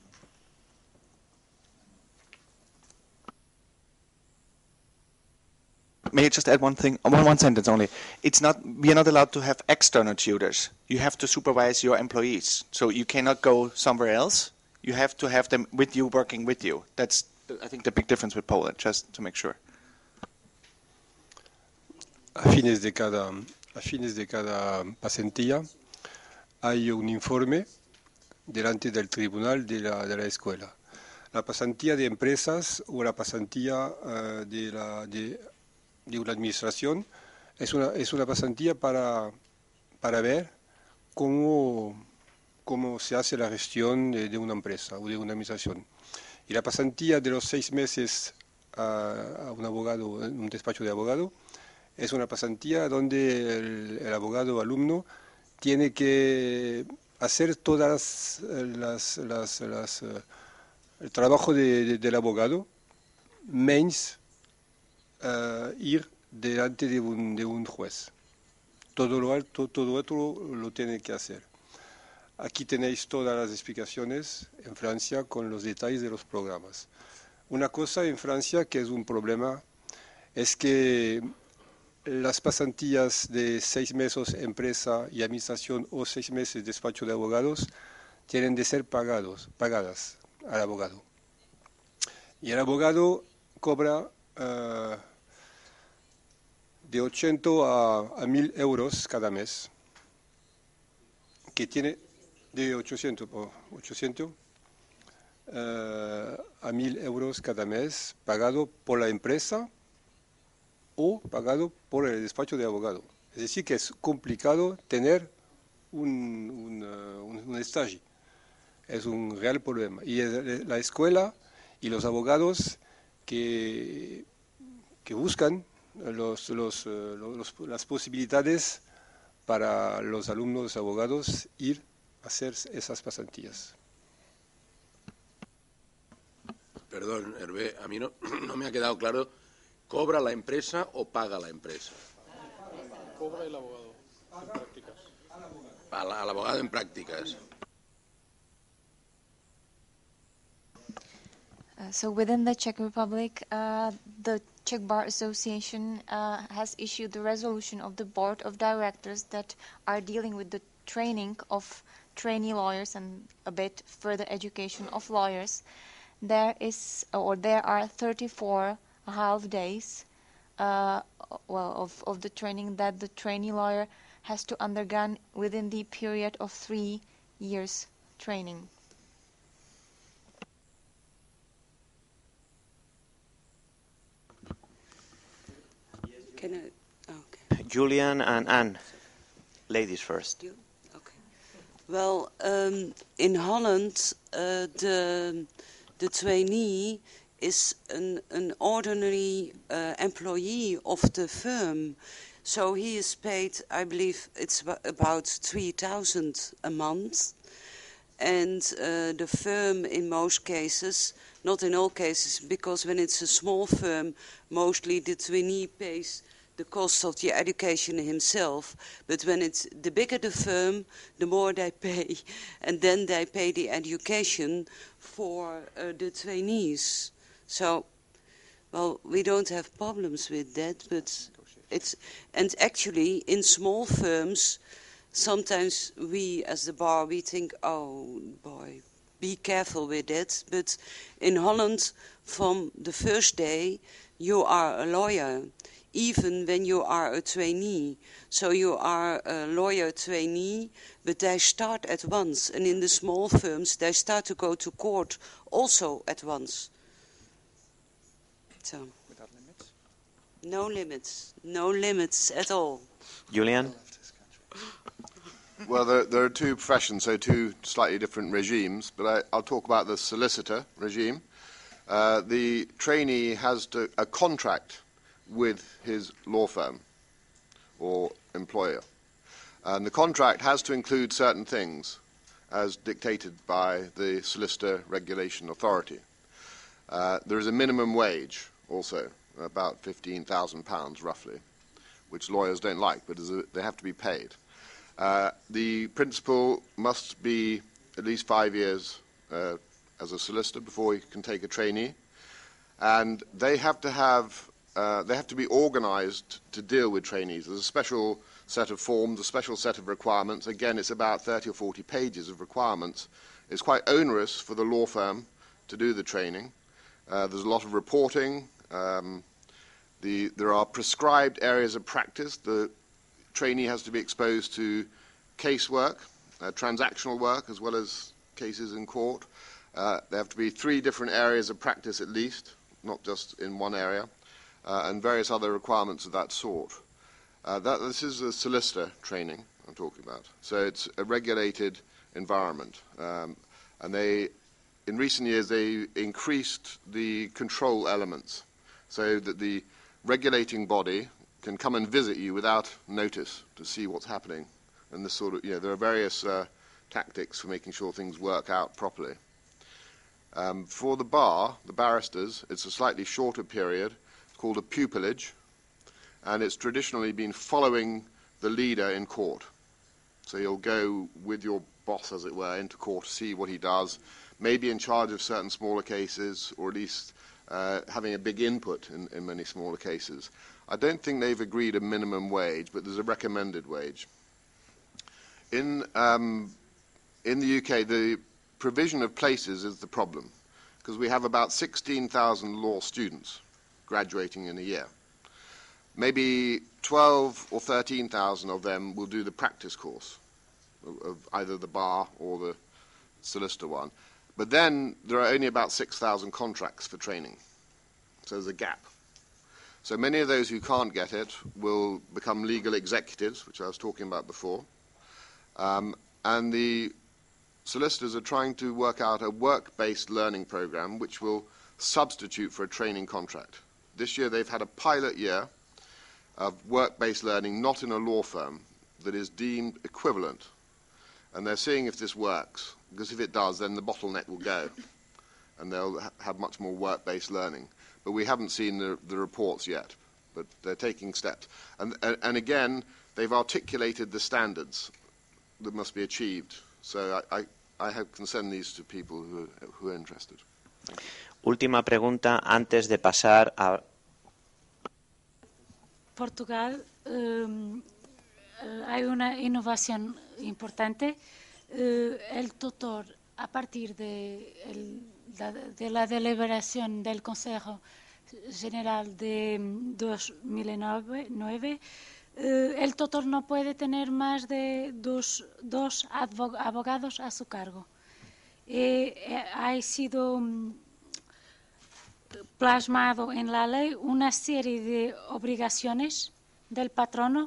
Speaker 4: May I just add one thing? One sentence only. We are not allowed to have external tutors. You have to supervise your employees. So you cannot go somewhere else. You have to have them with you, working with you. That's, I think, the big difference with Poland, just to make sure.
Speaker 6: a fines de cada pasantía hay un informe delante del tribunal de la escuela. La pasantía de empresas o la pasantía de una administración es una pasantía para ver cómo se hace la gestión de una empresa o de una administración. Y la pasantía de los 6 meses a un abogado, en un despacho de abogado, es una pasantía donde el abogado alumno tiene que hacer todas el trabajo del abogado, menos ir delante de un juez. Todo otro lo tiene que hacer. Aquí tenéis todas las explicaciones en Francia con los detalles de los programas. Una cosa en Francia que es un problema es que las pasantías de 6 meses empresa y administración o 6 meses despacho de abogados tienen de ser pagadas al abogado. Y el abogado cobra de 80 a 1.000 euros cada mes, que tiene de 800 a 1.000 euros cada mes, pagado por la empresa o pagado por el despacho de abogado. Es decir, que es complicado tener un estage. Es un real problema. Y es la escuela y los abogados que buscan las posibilidades para los alumnos abogados ir a hacer esas pasantías.
Speaker 5: Perdón, Hervé, a mí no me ha quedado claro, ¿cobra la empresa o paga la empresa?
Speaker 15: Cobra el abogado en prácticas.
Speaker 5: Al abogado en prácticas.
Speaker 10: So within the Czech Republic, the Czech Bar Association has issued the resolution of the Board of Directors that are dealing with the training of trainee lawyers and a bit further education of lawyers. There are 34 half days of the training that the trainee lawyer has to undergo within the period of 3 years training.
Speaker 1: Julian and Anne, ladies first.
Speaker 7: Okay. Well, in Holland, the trainee is an ordinary employee of the firm. So he is paid, I believe it's about 3,000 a month. And the firm in most cases, not in all cases, because when it's a small firm, mostly the trainee pays the cost of the education himself. But when it's the bigger the firm, the more they pay. And then they pay the education for the trainees. So, well, we don't have problems with that, but and actually in small firms, sometimes we as the bar, we think, oh boy, be careful with that. But in Holland, from the first day, you are a lawyer, even when you are a trainee. So you are a lawyer trainee, but they start at once. And in the small firms, they start to go to court also at once. So, without limits? No limits at all.
Speaker 1: Julian?
Speaker 3: Well, there are two professions, so two slightly different regimes, but I'll talk about the solicitor regime. The trainee has a contract with his law firm or employer. And the contract has to include certain things as dictated by the Solicitor Regulation Authority. There is a minimum wage also, about £15,000 roughly, which lawyers don't like, but they have to be paid. The principal must be at least 5 years as a solicitor before he can take a trainee, and they have to be organized to deal with trainees. There's a special set of forms, a special set of requirements. Again, it's about 30 or 40 pages of requirements. It's quite onerous for the law firm to do the training. There's a lot of reporting. There are prescribed areas of practice. The trainee has to be exposed to casework, transactional work, as well as cases in court. There have to be 3 different areas of practice at least, not just in one area, and various other requirements of that sort. This is a solicitor training I'm talking about. So it's a regulated environment. And in recent years, they increased the control elements so that the regulating body can come and visit you without notice to see what's happening. And this sort of, there are various tactics for making sure things work out properly. For the bar, the barristers, it's a slightly shorter period called a pupillage, and it's traditionally been following the leader in court. So you'll go with your boss, as it were, into court to see what he does, maybe in charge of certain smaller cases, or at least having a big input in many smaller cases. I don't think they've agreed a minimum wage, but there's a recommended wage. In the UK, the provision of places is the problem, because we have about 16,000 law students graduating in a year. Maybe 12 or 13,000 of them will do the practice course of either the bar or the solicitor one. But then there are only about 6,000 contracts for training. So there's a gap. So many of those who can't get it will become legal executives, which I was talking about before. And the solicitors are trying to work out a work-based learning program which will substitute for a training contract. This year they've had a pilot year of work-based learning, not in a law firm, that is deemed equivalent. And they're seeing if this works, because if it does, then the bottleneck will go, and they'll have much more work-based learning. But we haven't seen the reports yet, but they're taking steps. And again, they've articulated the standards that must be achieved. So I can send these to people who are interested.
Speaker 1: Última pregunta antes de pasar a...
Speaker 11: Portugal, hay una innovación importante. El tutor, a partir de la deliberación del Consejo General de 2009, el tutor no puede tener más de dos abogados a su cargo. Ha sido plasmado en la ley una serie de obligaciones del patrono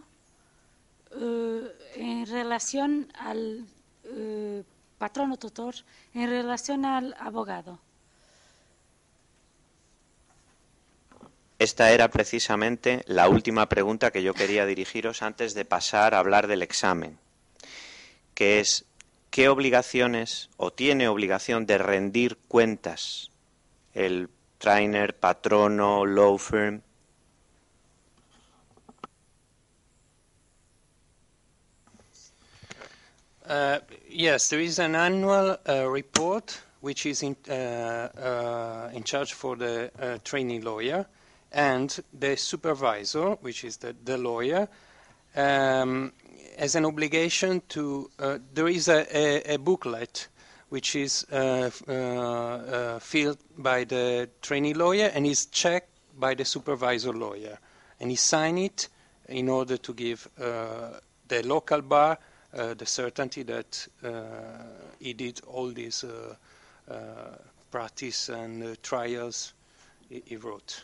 Speaker 11: en relación al patrono tutor, en relación al abogado.
Speaker 1: Esta era precisamente la última pregunta que yo quería dirigiros antes de pasar a hablar del examen, que es ¿qué obligaciones o tiene obligación de rendir cuentas el trainer, patrono, law firm?
Speaker 9: Yes, there is an annual report which is in charge for the trainee lawyer, and the supervisor, which is the lawyer, has an obligation to... there is a booklet which is filled by the trainee lawyer and is checked by the supervisor lawyer. And he signs it in order to give the local bar the certainty that he did all these practice and trials he wrote.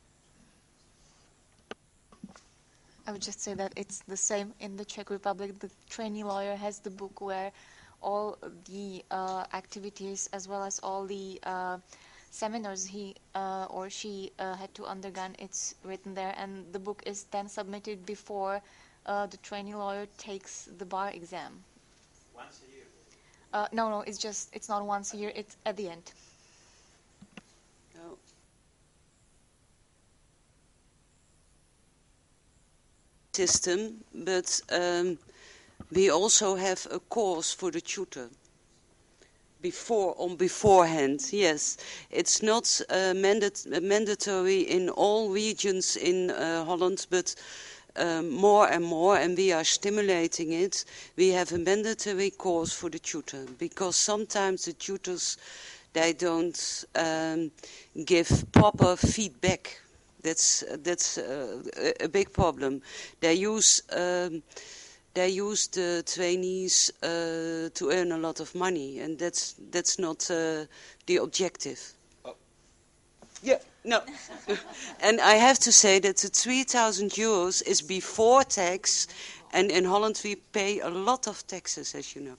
Speaker 10: I would just say that it's the same in the Czech Republic. The trainee lawyer has the book where all the activities as well as all the seminars he or she had to undergo, it's written there, and the book is then submitted before the trainee lawyer takes the bar exam.
Speaker 1: Once a year?
Speaker 10: No, it's not once a year, it's at the end.
Speaker 7: System, but we also have a course for the tutor beforehand. Yes, it's not mandatory in all regions in Holland, but more and more, and we are stimulating it. We have a mandatory course for the tutor, because sometimes the tutors, they don't give proper feedback That's a big problem. They use the trainees to earn a lot of money, and that's not the objective.
Speaker 13: Oh.
Speaker 7: Yeah, no. And I have to say that the 3,000 euros is before tax, and in Holland we pay a lot of taxes, as you know.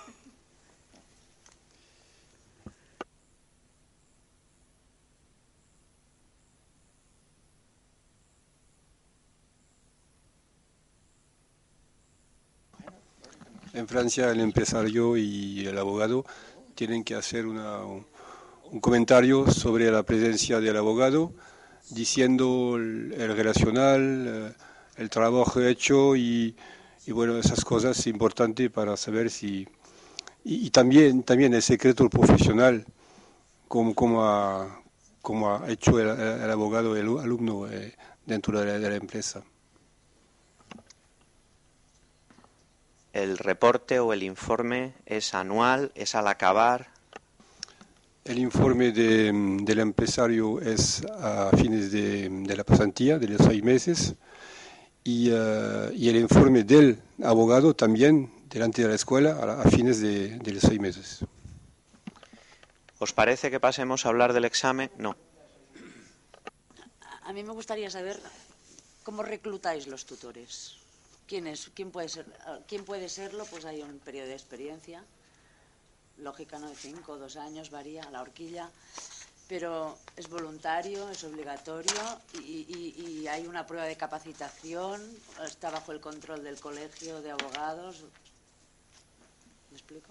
Speaker 6: En Francia el empresario y el abogado tienen que hacer un comentario sobre la presencia del abogado, diciendo el relacional, el trabajo hecho y bueno, esas cosas importantes para saber si... Y también el secreto profesional, como ha hecho el abogado, el alumno dentro de la empresa.
Speaker 1: ¿El reporte o el informe es anual, es al acabar?
Speaker 6: El informe del empresario es a fines de la pasantía, de los 6 meses, y el informe del abogado también delante de la escuela a fines de los 6 meses.
Speaker 1: ¿Os parece que pasemos a hablar del examen? No.
Speaker 16: A mí me gustaría saber cómo reclutáis los tutores. ¿Quién puede serlo? Pues hay un periodo de experiencia, lógica, ¿no? De 5 o 2 años, varía la horquilla, pero es voluntario, es obligatorio y hay una prueba de capacitación, está bajo el control del colegio de abogados. ¿Me explico?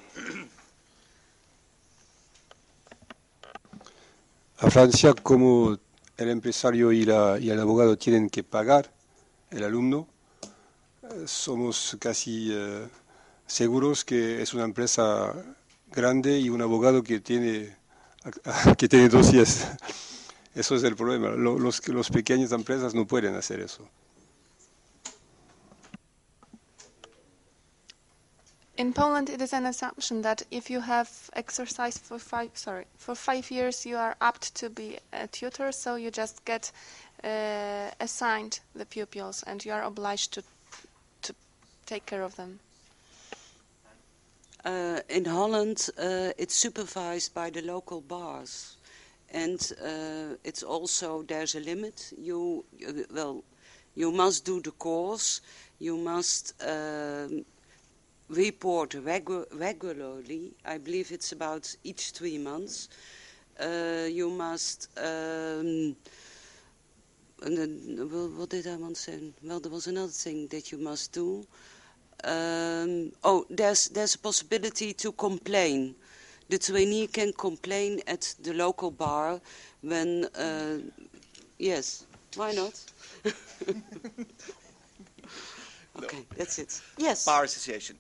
Speaker 6: A Francia, como el empresario y el abogado tienen que pagar el alumno, somos casi seguros que es una empresa grande y un abogado que tiene dossiers. Eso es el problema. Los pequeñas empresas no pueden hacer eso.
Speaker 8: In Poland, it is an assumption that if you have exercised for 5 years, you are apt to be a tutor. So you just get assigned the pupils, and you are obliged to take care of them.
Speaker 7: In Holland, it's supervised by the local bars, and it's also there's a limit. You must do the course. You must report regularly. I believe it's about each 3 months. You must. And then, what did I want to say? Well, there was another thing that you must do. There's a possibility to complain. The trainee can complain at the local bar when, yes, why not? Okay, that's it. Yes.
Speaker 4: Bar Association.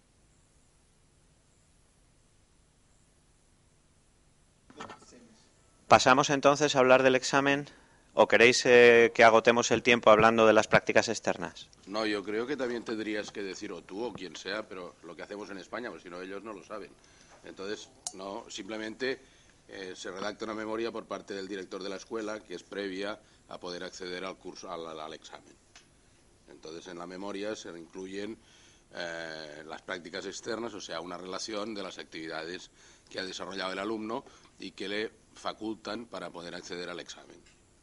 Speaker 1: ¿Pasamos entonces a hablar del examen o queréis que agotemos el tiempo hablando de las prácticas externas?
Speaker 5: No, yo creo que también tendrías que decir, o tú o quien sea, pero lo que hacemos en España, porque si no ellos no lo saben. Entonces, no, simplemente se redacta una memoria por parte del director de la escuela que es previa a poder acceder al curso, al examen. Entonces, en la memoria se incluyen las prácticas externas, o sea, una relación de las actividades que ha desarrollado el alumno y que le facultan para poder acceder al examen.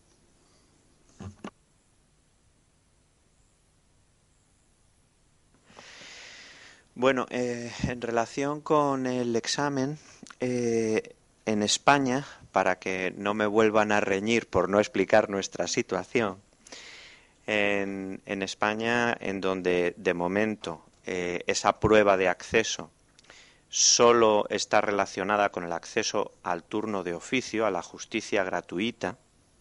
Speaker 1: Bueno, en relación con el examen, en España, para que no me vuelvan a reñir por no explicar nuestra situación, en España, en donde de momento esa prueba de acceso solo está relacionada con el acceso al turno de oficio, a la justicia gratuita,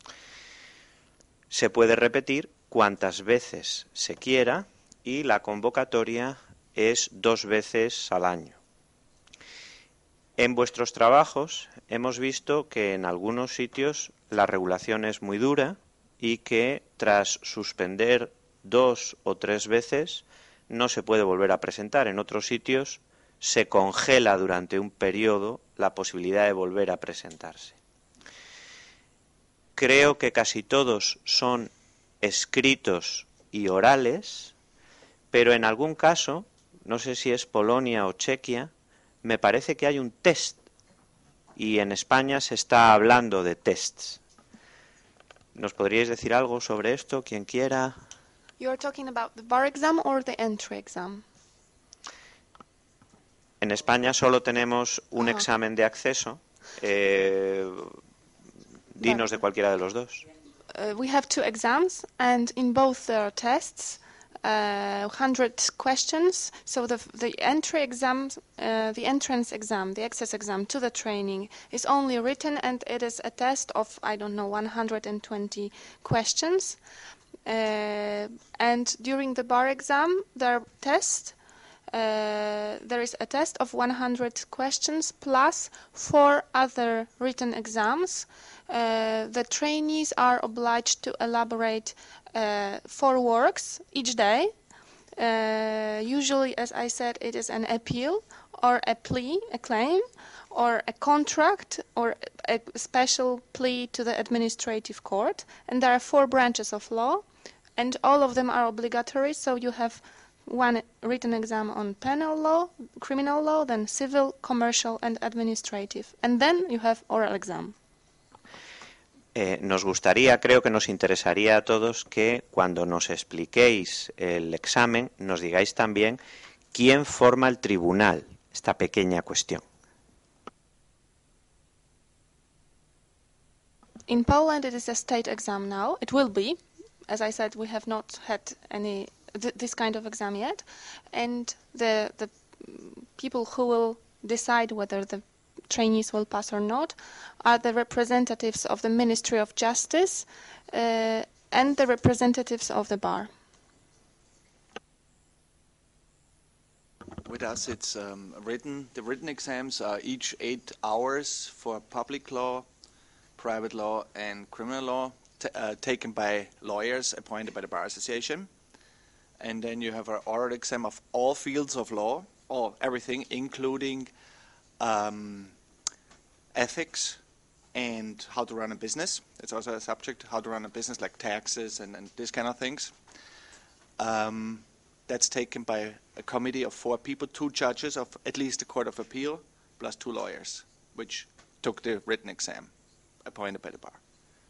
Speaker 1: se puede repetir cuantas veces se quiera y la convocatoria es 2 veces al año. En vuestros trabajos hemos visto que en algunos sitios la regulación es muy dura y que tras suspender 2 o 3 veces no se puede volver a presentar. En otros sitios se congela durante un periodo la posibilidad de volver a presentarse. creo que casi todos son escritos y orales, pero en algún caso, no sé si es Polonia o Chequia, me parece que hay un test, y en España se está hablando de tests. ¿Nos podríais decir algo sobre esto, quien quiera?
Speaker 8: You're talking about the bar exam or the entry exam?
Speaker 1: En España solo tenemos un examen de acceso. Dinos de cualquiera de los dos.
Speaker 8: We have 2 exams, and in both there are tests, 100 questions. So the entry exam, the entrance exam, the access exam to the training is only written, and it is a test of, I don't know, 120 questions. And during the bar exam, there are tests. There is a test of 100 questions plus 4 other written exams. The trainees are obliged to elaborate 4 works each day. Usually, as I said, it is an appeal or a plea, a claim, or a contract, or a special plea to the administrative court. And there are 4 branches of law, and all of them are obligatory, so you have 1 written exam on penal law, criminal law, then civil, commercial, and administrative. And then you have oral exam.
Speaker 1: Nos gustaría, creo que nos interesaría a todos que cuando nos expliquéis el examen nos digáis también quién forma el tribunal, esta pequeña cuestión.
Speaker 8: In Poland it is a state exam now. It will be. As I said, we have not had any this kind of exam yet. And the people who will decide whether the trainees will pass or not are the representatives of the Ministry of Justice and the representatives of the bar.
Speaker 4: With us, it's written. The written exams are each 8 hours for public law, private law, and criminal law, taken by lawyers appointed by the Bar Association. And then you have an oral exam of all fields of law, or everything, including ethics and how to run a business. It's also a subject, how to run a business, like taxes and these kind of things. That's taken by a committee of 4 people, 2 judges of at least the Court of Appeal, plus 2 lawyers, which took the written exam, appointed by the bar.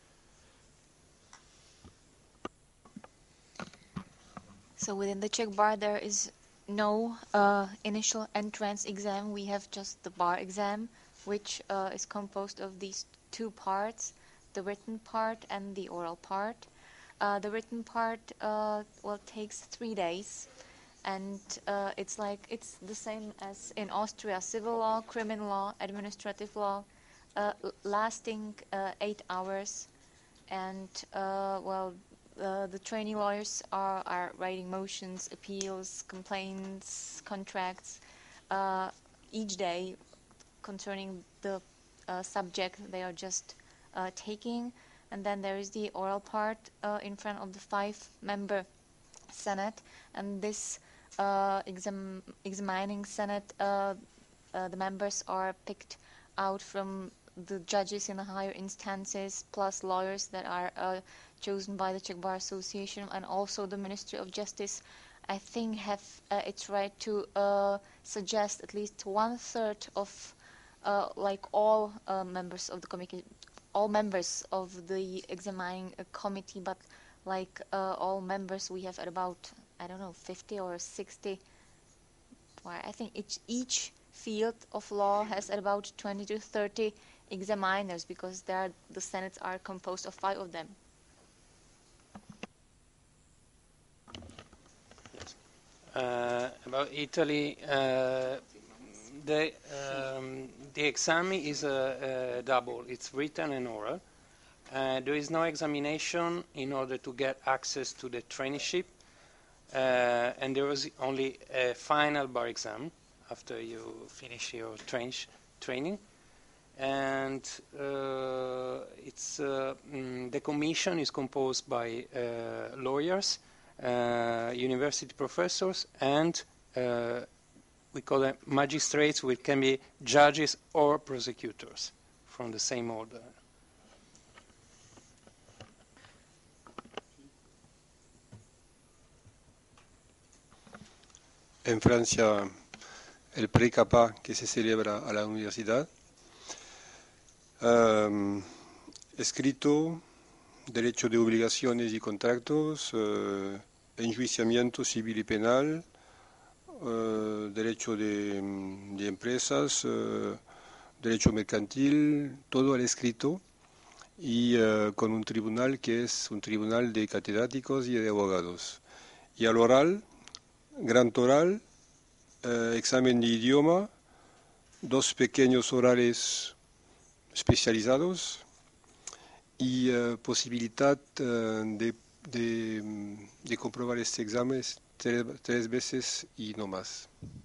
Speaker 10: So within the Czech bar, there is no initial entrance exam. We have just the bar exam, which is composed of these 2 parts, the written part and the oral part. The written part takes 3 days, and it's the same as in Austria: civil law, criminal law, administrative law, lasting 8 hours. And the trainee lawyers are writing motions, appeals, complaints, contracts each day concerning the subject they are just taking. And then there is the oral part in front of the 5-member Senate. And this examining Senate, the members are picked out from the judges in the higher instances, plus lawyers that are chosen by the Czech Bar Association, and also the Ministry of Justice, I think, have its right to suggest at least 1/3 of all members of the committee, all members of the examining committee, but all members we have at about, I don't know, 50 or 60. I think each field of law has at about 20 to 30 examiners, because the senates are composed of 5 of them.
Speaker 9: About Italy, the exam is a double. It's written and oral. There is no examination in order to get access to the traineeship, and there is only a final bar exam after you finish your training. And the commission is composed by lawyers, university professors, and we call them magistrates, which can be judges or prosecutors from the same order.
Speaker 6: en Francia el pre-CAPA que se celebra a la universidad. Escrito, derecho de obligaciones y contratos, enjuiciamiento civil y penal, derecho de empresas, derecho mercantil, todo al escrito, y con un tribunal que es un tribunal de catedráticos y de abogados. Y al oral, gran oral, examen de idioma, 2 pequeños orales especializados y posibilidad de comprobar este examen 3 veces y no más.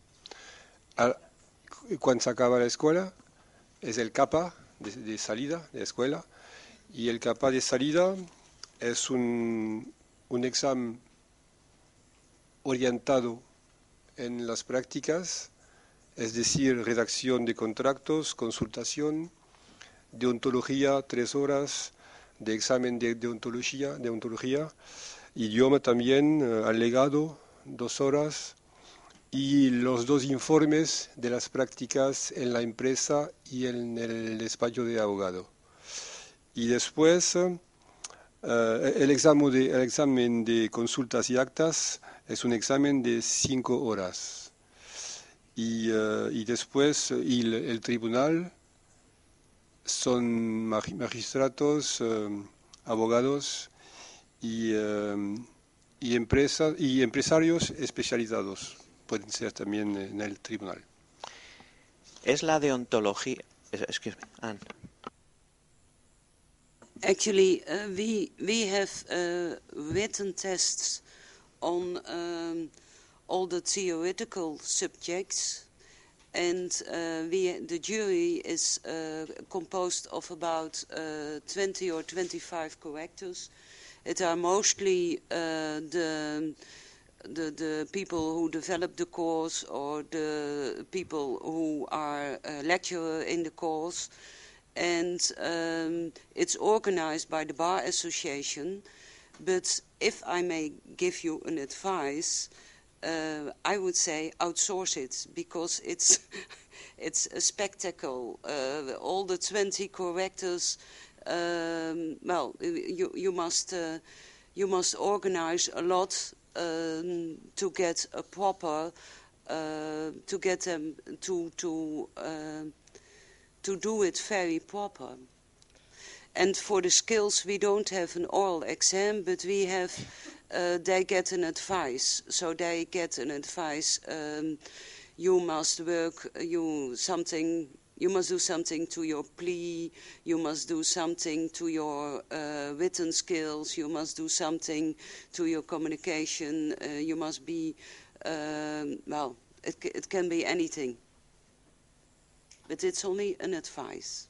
Speaker 6: Cuando se acaba la escuela, es el CAPA de salida de la escuela, y el CAPA de salida es un examen orientado en las prácticas, es decir, redacción de contratos, consultación, deontología 3 horas, de examen de deontología, idioma también, alegado 2 horas, y los 2 informes de las prácticas en la empresa y en el despacho de abogado. Y después el examen de consultas y actas es un examen de 5 horas. Y después el tribunal son magistrados, abogados y empresarios especializados. Pueden ser también en el tribunal.
Speaker 1: ¿Es la deontología? Excuse me, Anne.
Speaker 7: Actually, we have written tests on all the theoretical subjects, and the jury is composed of about 20 or 25 correctors. It are mostly the people who develop the course or the people who are lecturer in the course. And it's organized by the Bar Association, but if I may give you an advice, I would say outsource it, because it's a spectacle. All the 20 correctors, well, you must organize a lot to get a proper, to get them to do it very proper. And for the skills, we don't have an oral exam, but we have, they get an advice. So they get an advice, you must work, you must do something to your plea, you must do something to your written skills, you must do something to your communication, you must be, well, it can be anything. But it's only an advice.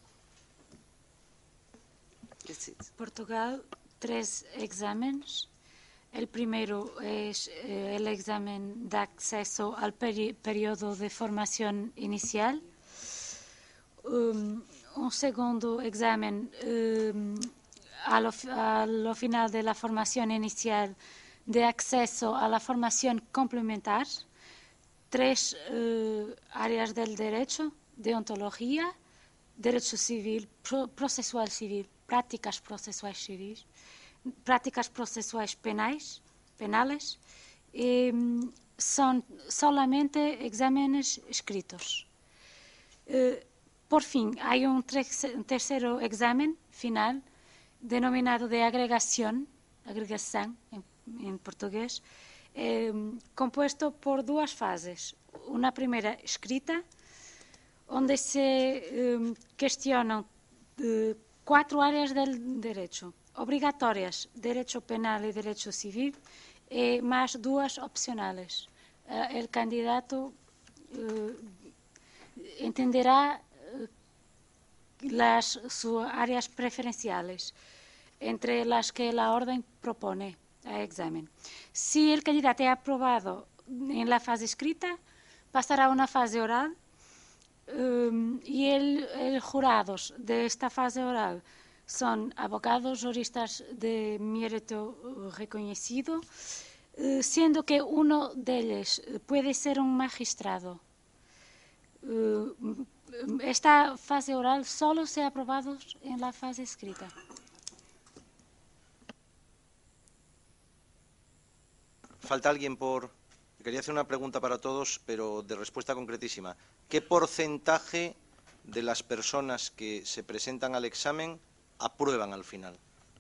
Speaker 7: That's it.
Speaker 11: Portugal, 3 exámenes. El primero es el examen de acceso al periodo de formación inicial. Un segundo examen a lo final de la formación inicial de acceso a la formación complementar. 3 áreas del derecho: deontología, derecho civil, procesual civil, prácticas procesuais civis, prácticas procesuais penales, son solamente exámenes escritos. Por fin, hay un tercero examen final, denominado de agregación en portugués, compuesto por 2 fases. Una primera escrita, onde se questionam 4 áreas del derecho, obrigatorias, derecho penal y derecho civil, más 2 opcionales. El candidato entenderá sus áreas preferenciales, entre las que la orden propone al examen. Si el candidato es aprobado en la fase escrita, pasará a una fase oral, y el jurados de esta fase oral son abogados, juristas de mérito reconocido, siendo que uno de ellos puede ser un magistrado. Esta fase oral solo se ha aprobado en la fase escrita.
Speaker 17: Falta alguien por... Quería hacer una pregunta para todos, pero de respuesta concretísima. ¿Qué porcentaje de las personas que se presentan al examen aprueban al final?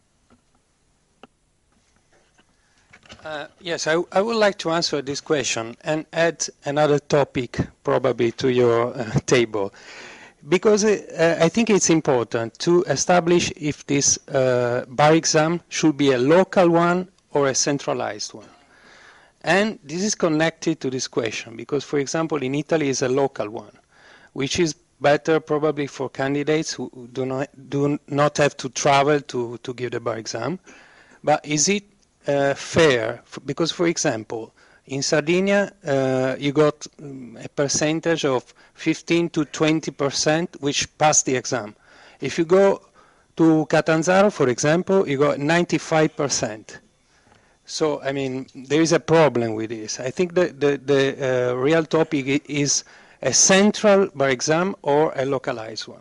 Speaker 9: Yes, I would like to answer this question and add another topic probably to your table, because I think it's important to establish if this bar exam should be a local one or a centralized one. And this is connected to this question because, for example, in Italy is a local one, which is better probably for candidates who do not have to travel to give the bar exam. But is it fair? Because, for example, in Sardinia, you got a percentage of 15 to 20% which pass the exam. If you go to Catanzaro, for example, you got 95%. So, I mean, there is a problem with this. I think the real topic is a central bar exam or a localized one.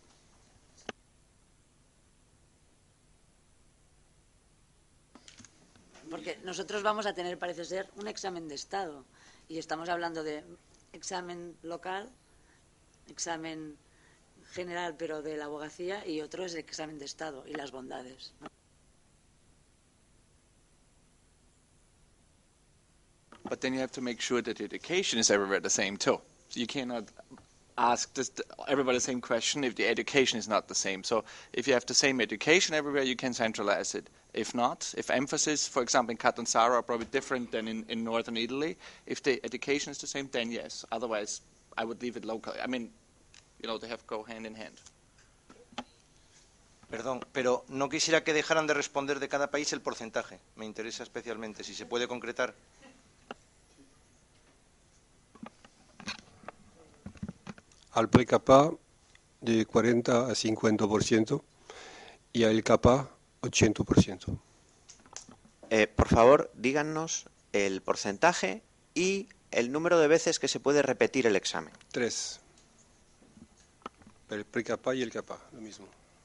Speaker 16: Porque nosotros vamos a tener, parece ser, un examen de Estado. Y estamos hablando de examen local, examen general, pero de la abogacía, y otro es el examen de Estado y las bondades, ¿no?
Speaker 4: But then you have to make sure that the education is everywhere the same too. So you cannot ask everybody the same question if the education is not the same. So if you have the same education everywhere, you can centralize it. If not, if emphasis, for example, in Catanzaro are probably different than in northern Italy, if the education is the same, then yes. Otherwise, I would leave it local. I mean, you know, they have to go hand in hand.
Speaker 17: Perdón, pero no quisiera que dejaran de responder de cada país el porcentaje. Me interesa especialmente, si se puede concretar.
Speaker 6: Al pre-capa de 40 a 50% y al capa 80%.
Speaker 1: Por favor, díganos el porcentaje y el número de veces que se puede repetir el examen.
Speaker 6: 3. El pre-capa y el capa, lo mismo.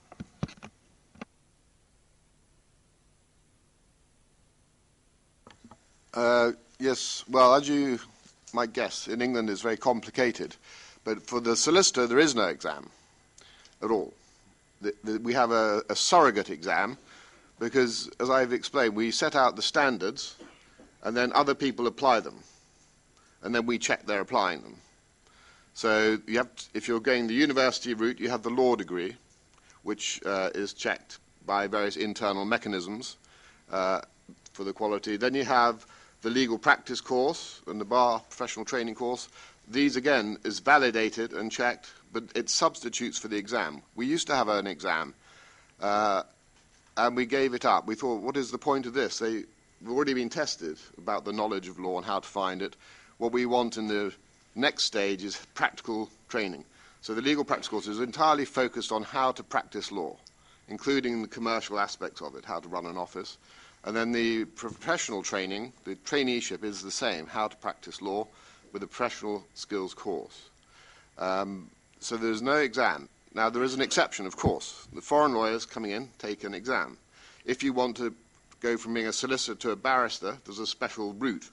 Speaker 3: Yes, well, as you might guess, in England it's very complicated. But for the solicitor, there is no exam at all. We have a surrogate exam because, as I've explained, we set out the standards and then other people apply them. And then we check they're applying them. So you have if you're going the university route, you have the law degree, which is checked by various internal mechanisms for the quality. Then you have the legal practice course and the bar professional training course. These, again, is validated and checked, but it substitutes for the exam. We used to have an exam, and we gave it up. We thought, what is the point of this? They've already been tested about the knowledge of law and how to find it. What we want in the next stage is practical training. So the legal practice course is entirely focused on how to practice law, including the commercial aspects of it, how to run an office. And then the professional training, the traineeship, is the same, how to practice law, with a professional skills course. So there's no exam. Now, there is an exception, of course. The foreign lawyers coming in take an exam. If you want to go from being a solicitor to a barrister, there's a special route.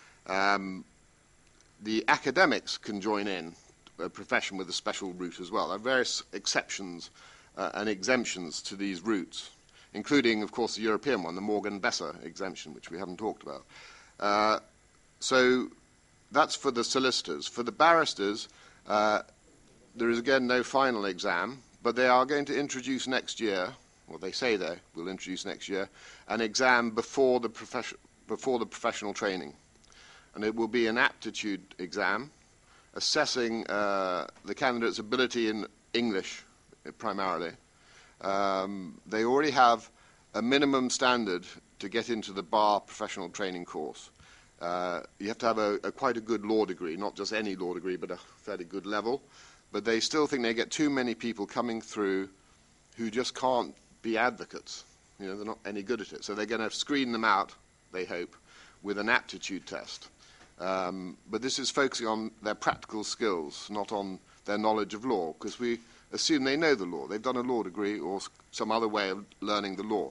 Speaker 3: The academics can join in a profession with a special route as well. There are various exceptions and exemptions to these routes, including, of course, the European one, the Morgan Besser exemption, which we haven't talked about. So that's for the solicitors. For the barristers, there is again no final exam, but they are going to introduce next year, or they say they will introduce next year, an exam before the professional training. And it will be an aptitude exam assessing the candidate's ability in English primarily. They already have a minimum standard to get into the bar professional training course. You have to have quite a good law degree, not just any law degree, but a fairly good level. But they still think they get too many people coming through who just can't be advocates. You know, they're not any good at it. So they're going to screen them out, they hope, with an aptitude test. But this is focusing on their practical skills, not on their knowledge of law, because we assume they know the law. They've done a law degree or some other way of learning the law.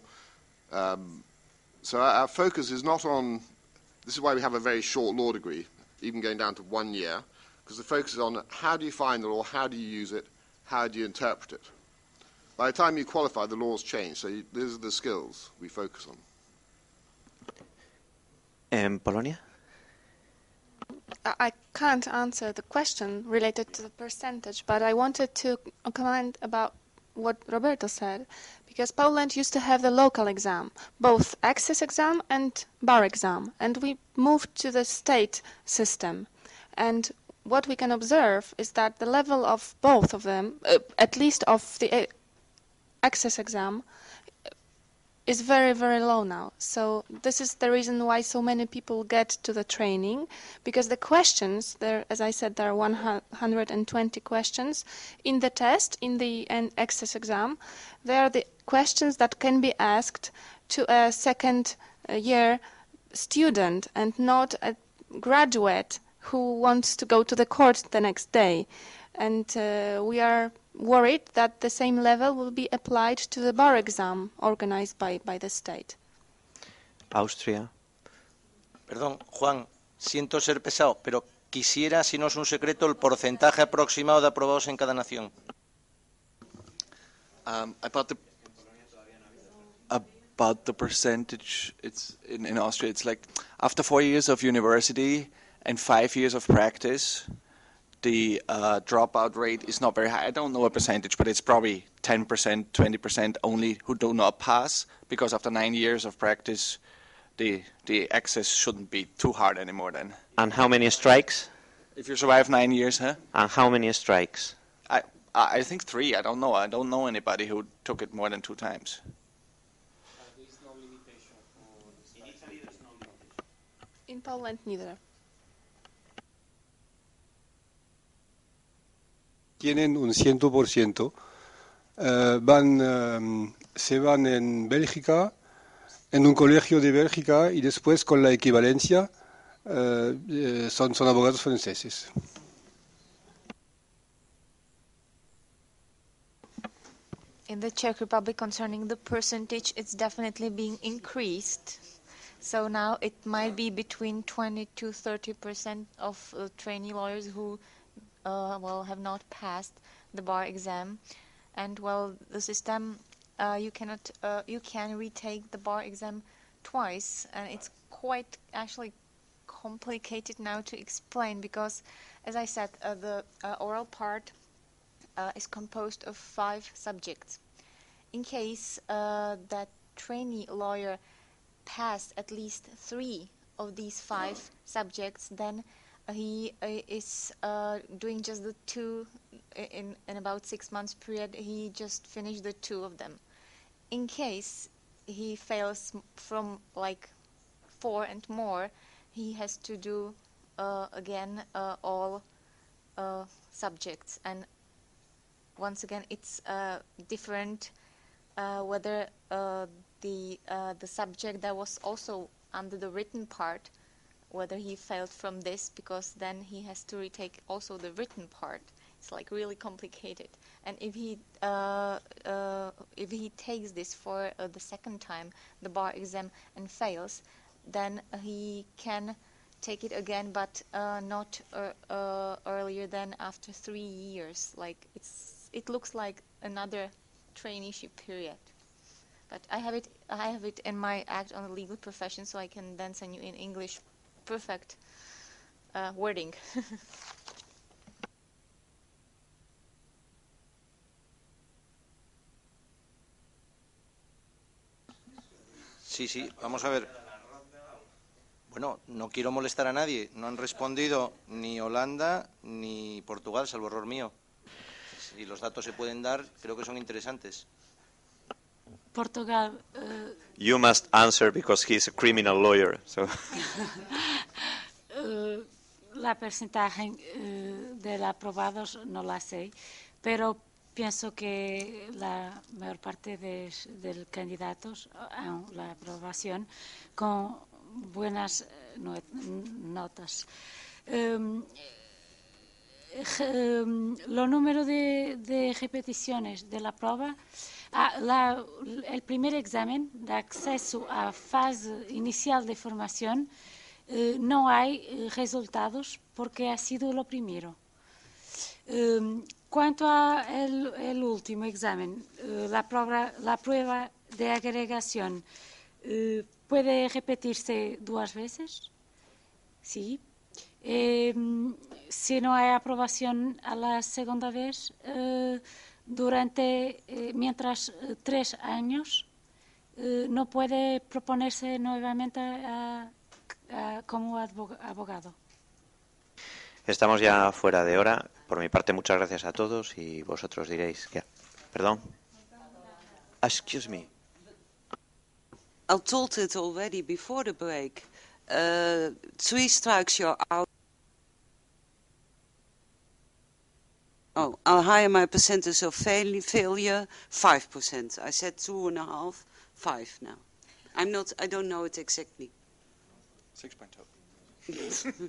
Speaker 3: So our focus is not on, this is why we have a very short law degree, even going down to 1 year, because the focus is on how do you find the law, how do you use it, how do you interpret it. By the time you qualify, the law's changed, so these are the skills we focus on.
Speaker 1: Polonia?
Speaker 8: I can't answer the question related to the percentage, but I wanted to comment about what Roberto said, because Poland used to have the local exam, both access exam and bar exam, and we moved to the state system. And what we can observe is that the level of both of them, at least of the access exam, is very, very low now. So this is the reason why so many people get to the training, because the questions, there, as I said, there are 120 questions in the test, in the access exam. They are the questions that can be asked to a second year student and not a graduate who wants to go to the court the next day. And we are worried that the same level will be applied to the bar exam organized by the state.
Speaker 1: Austria.
Speaker 17: Perdón, Juan, siento ser pesado, pero quisiera, si no es un secreto, el porcentaje aproximado de aprobados en cada nación.
Speaker 4: About the percentage, it's in Austria, it's like after 4 years of university and 5 years of practice, the dropout rate is not very high. I don't know a percentage, but it's probably 10%, 20% only who do not pass, because after 9 years of practice, the access shouldn't be too hard anymore then.
Speaker 1: And how many strikes?
Speaker 4: If you survive 9 years, huh?
Speaker 1: And how many strikes?
Speaker 4: I think 3. I don't know. I don't know anybody who took it more than 2 times.
Speaker 8: In Poland, neither.
Speaker 6: Tienen un 100%, se van en Bélgica, en un colegio de Bélgica, y después con la equivalencia son abogados franceses.
Speaker 10: In the Czech Republic, concerning the percentage, it's definitely being increased. So now it might be between 20 to 30% of trainee lawyers who have not passed the bar exam. And the system, you can retake the bar exam twice, and it's quite actually complicated now to explain, because, as I said, the oral part is composed of 5 subjects. In case that trainee lawyer passed at least 3 of these 5 subjects, then he is doing just the 2 in about 6 months period. He just finished the 2 of them. In case he fails from like 4 and more, he has to do again all subjects. And once again, it's different whether the subject that was also under the written part, whether he failed from this, because then he has to retake also the written part. It's like really complicated. And if he takes this for the second time, the bar exam, and fails, then he can take it again, but not earlier than after 3 years. Like it looks like another traineeship period. But I have it in my Act on the Legal Profession, so I can then send you in English perfect wording.
Speaker 17: Sí, vamos a ver. Bueno, no quiero molestar a nadie. No han respondido ni Holanda ni Portugal, salvo error mío. Si los datos se pueden dar, creo que son interesantes.
Speaker 11: Portugal.
Speaker 1: You must answer because he's a criminal lawyer. So.
Speaker 11: La porcentaje de aprobados no la sé, pero pienso que la mayor parte de candidatos a la aprobación con buenas notas. Lo número de repeticiones de la prueba, el primer examen de acceso a fase inicial de formación, no hay resultados porque ha sido lo primero. Cuanto al último examen, la prueba de agregación, ¿puede repetirse 2 veces? Sí. Si no hay aprobación a la segunda vez, mientras 3 años, no puede proponerse nuevamente como abogado.
Speaker 1: Estamos ya fuera de hora. Por mi parte, muchas gracias a todos y vosotros diréis que... Perdón. Excuse me.
Speaker 7: I told it already before the break. 3 strikes you're out. Oh, I'll hire my percentage of failure 5%. I said 2.5, 5 now. I don't know it exactly.
Speaker 4: 6.2.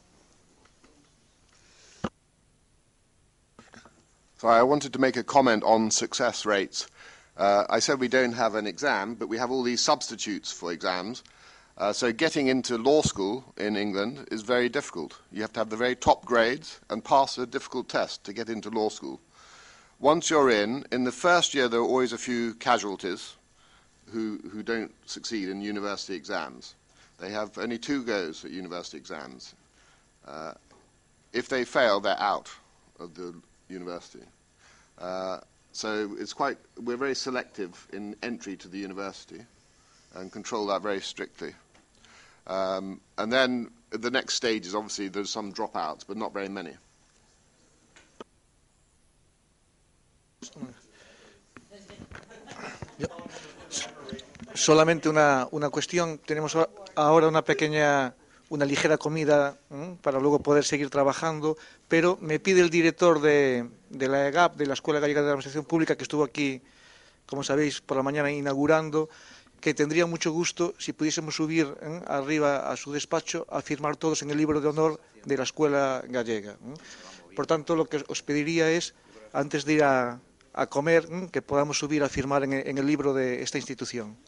Speaker 3: So I wanted to make a comment on success rates. I said we don't have an exam, but we have all these substitutes for exams. So getting into law school in England is very difficult. You have to have the very top grades and pass a difficult test to get into law school. Once you're in the first year there are always a few casualties who don't succeed in university exams. They have only 2 goes at university exams. If they fail, they're out of the university. So we're very selective in entry to the university and control that very strictly. And then the next stage is obviously there's some dropouts, but not very many.
Speaker 12: Solamente una cuestión. Tenemos ahora una ligera comida para luego poder seguir trabajando, pero me pide el director de la EGAP, de la Escuela Gallega de Administración Pública, que estuvo aquí, como sabéis, por la mañana inaugurando, que tendría mucho gusto si pudiésemos subir arriba a su despacho a firmar todos en el libro de honor de la Escuela Gallega. Por tanto, lo que os pediría es, antes de ir a comer, que podamos subir a firmar en el libro de esta institución.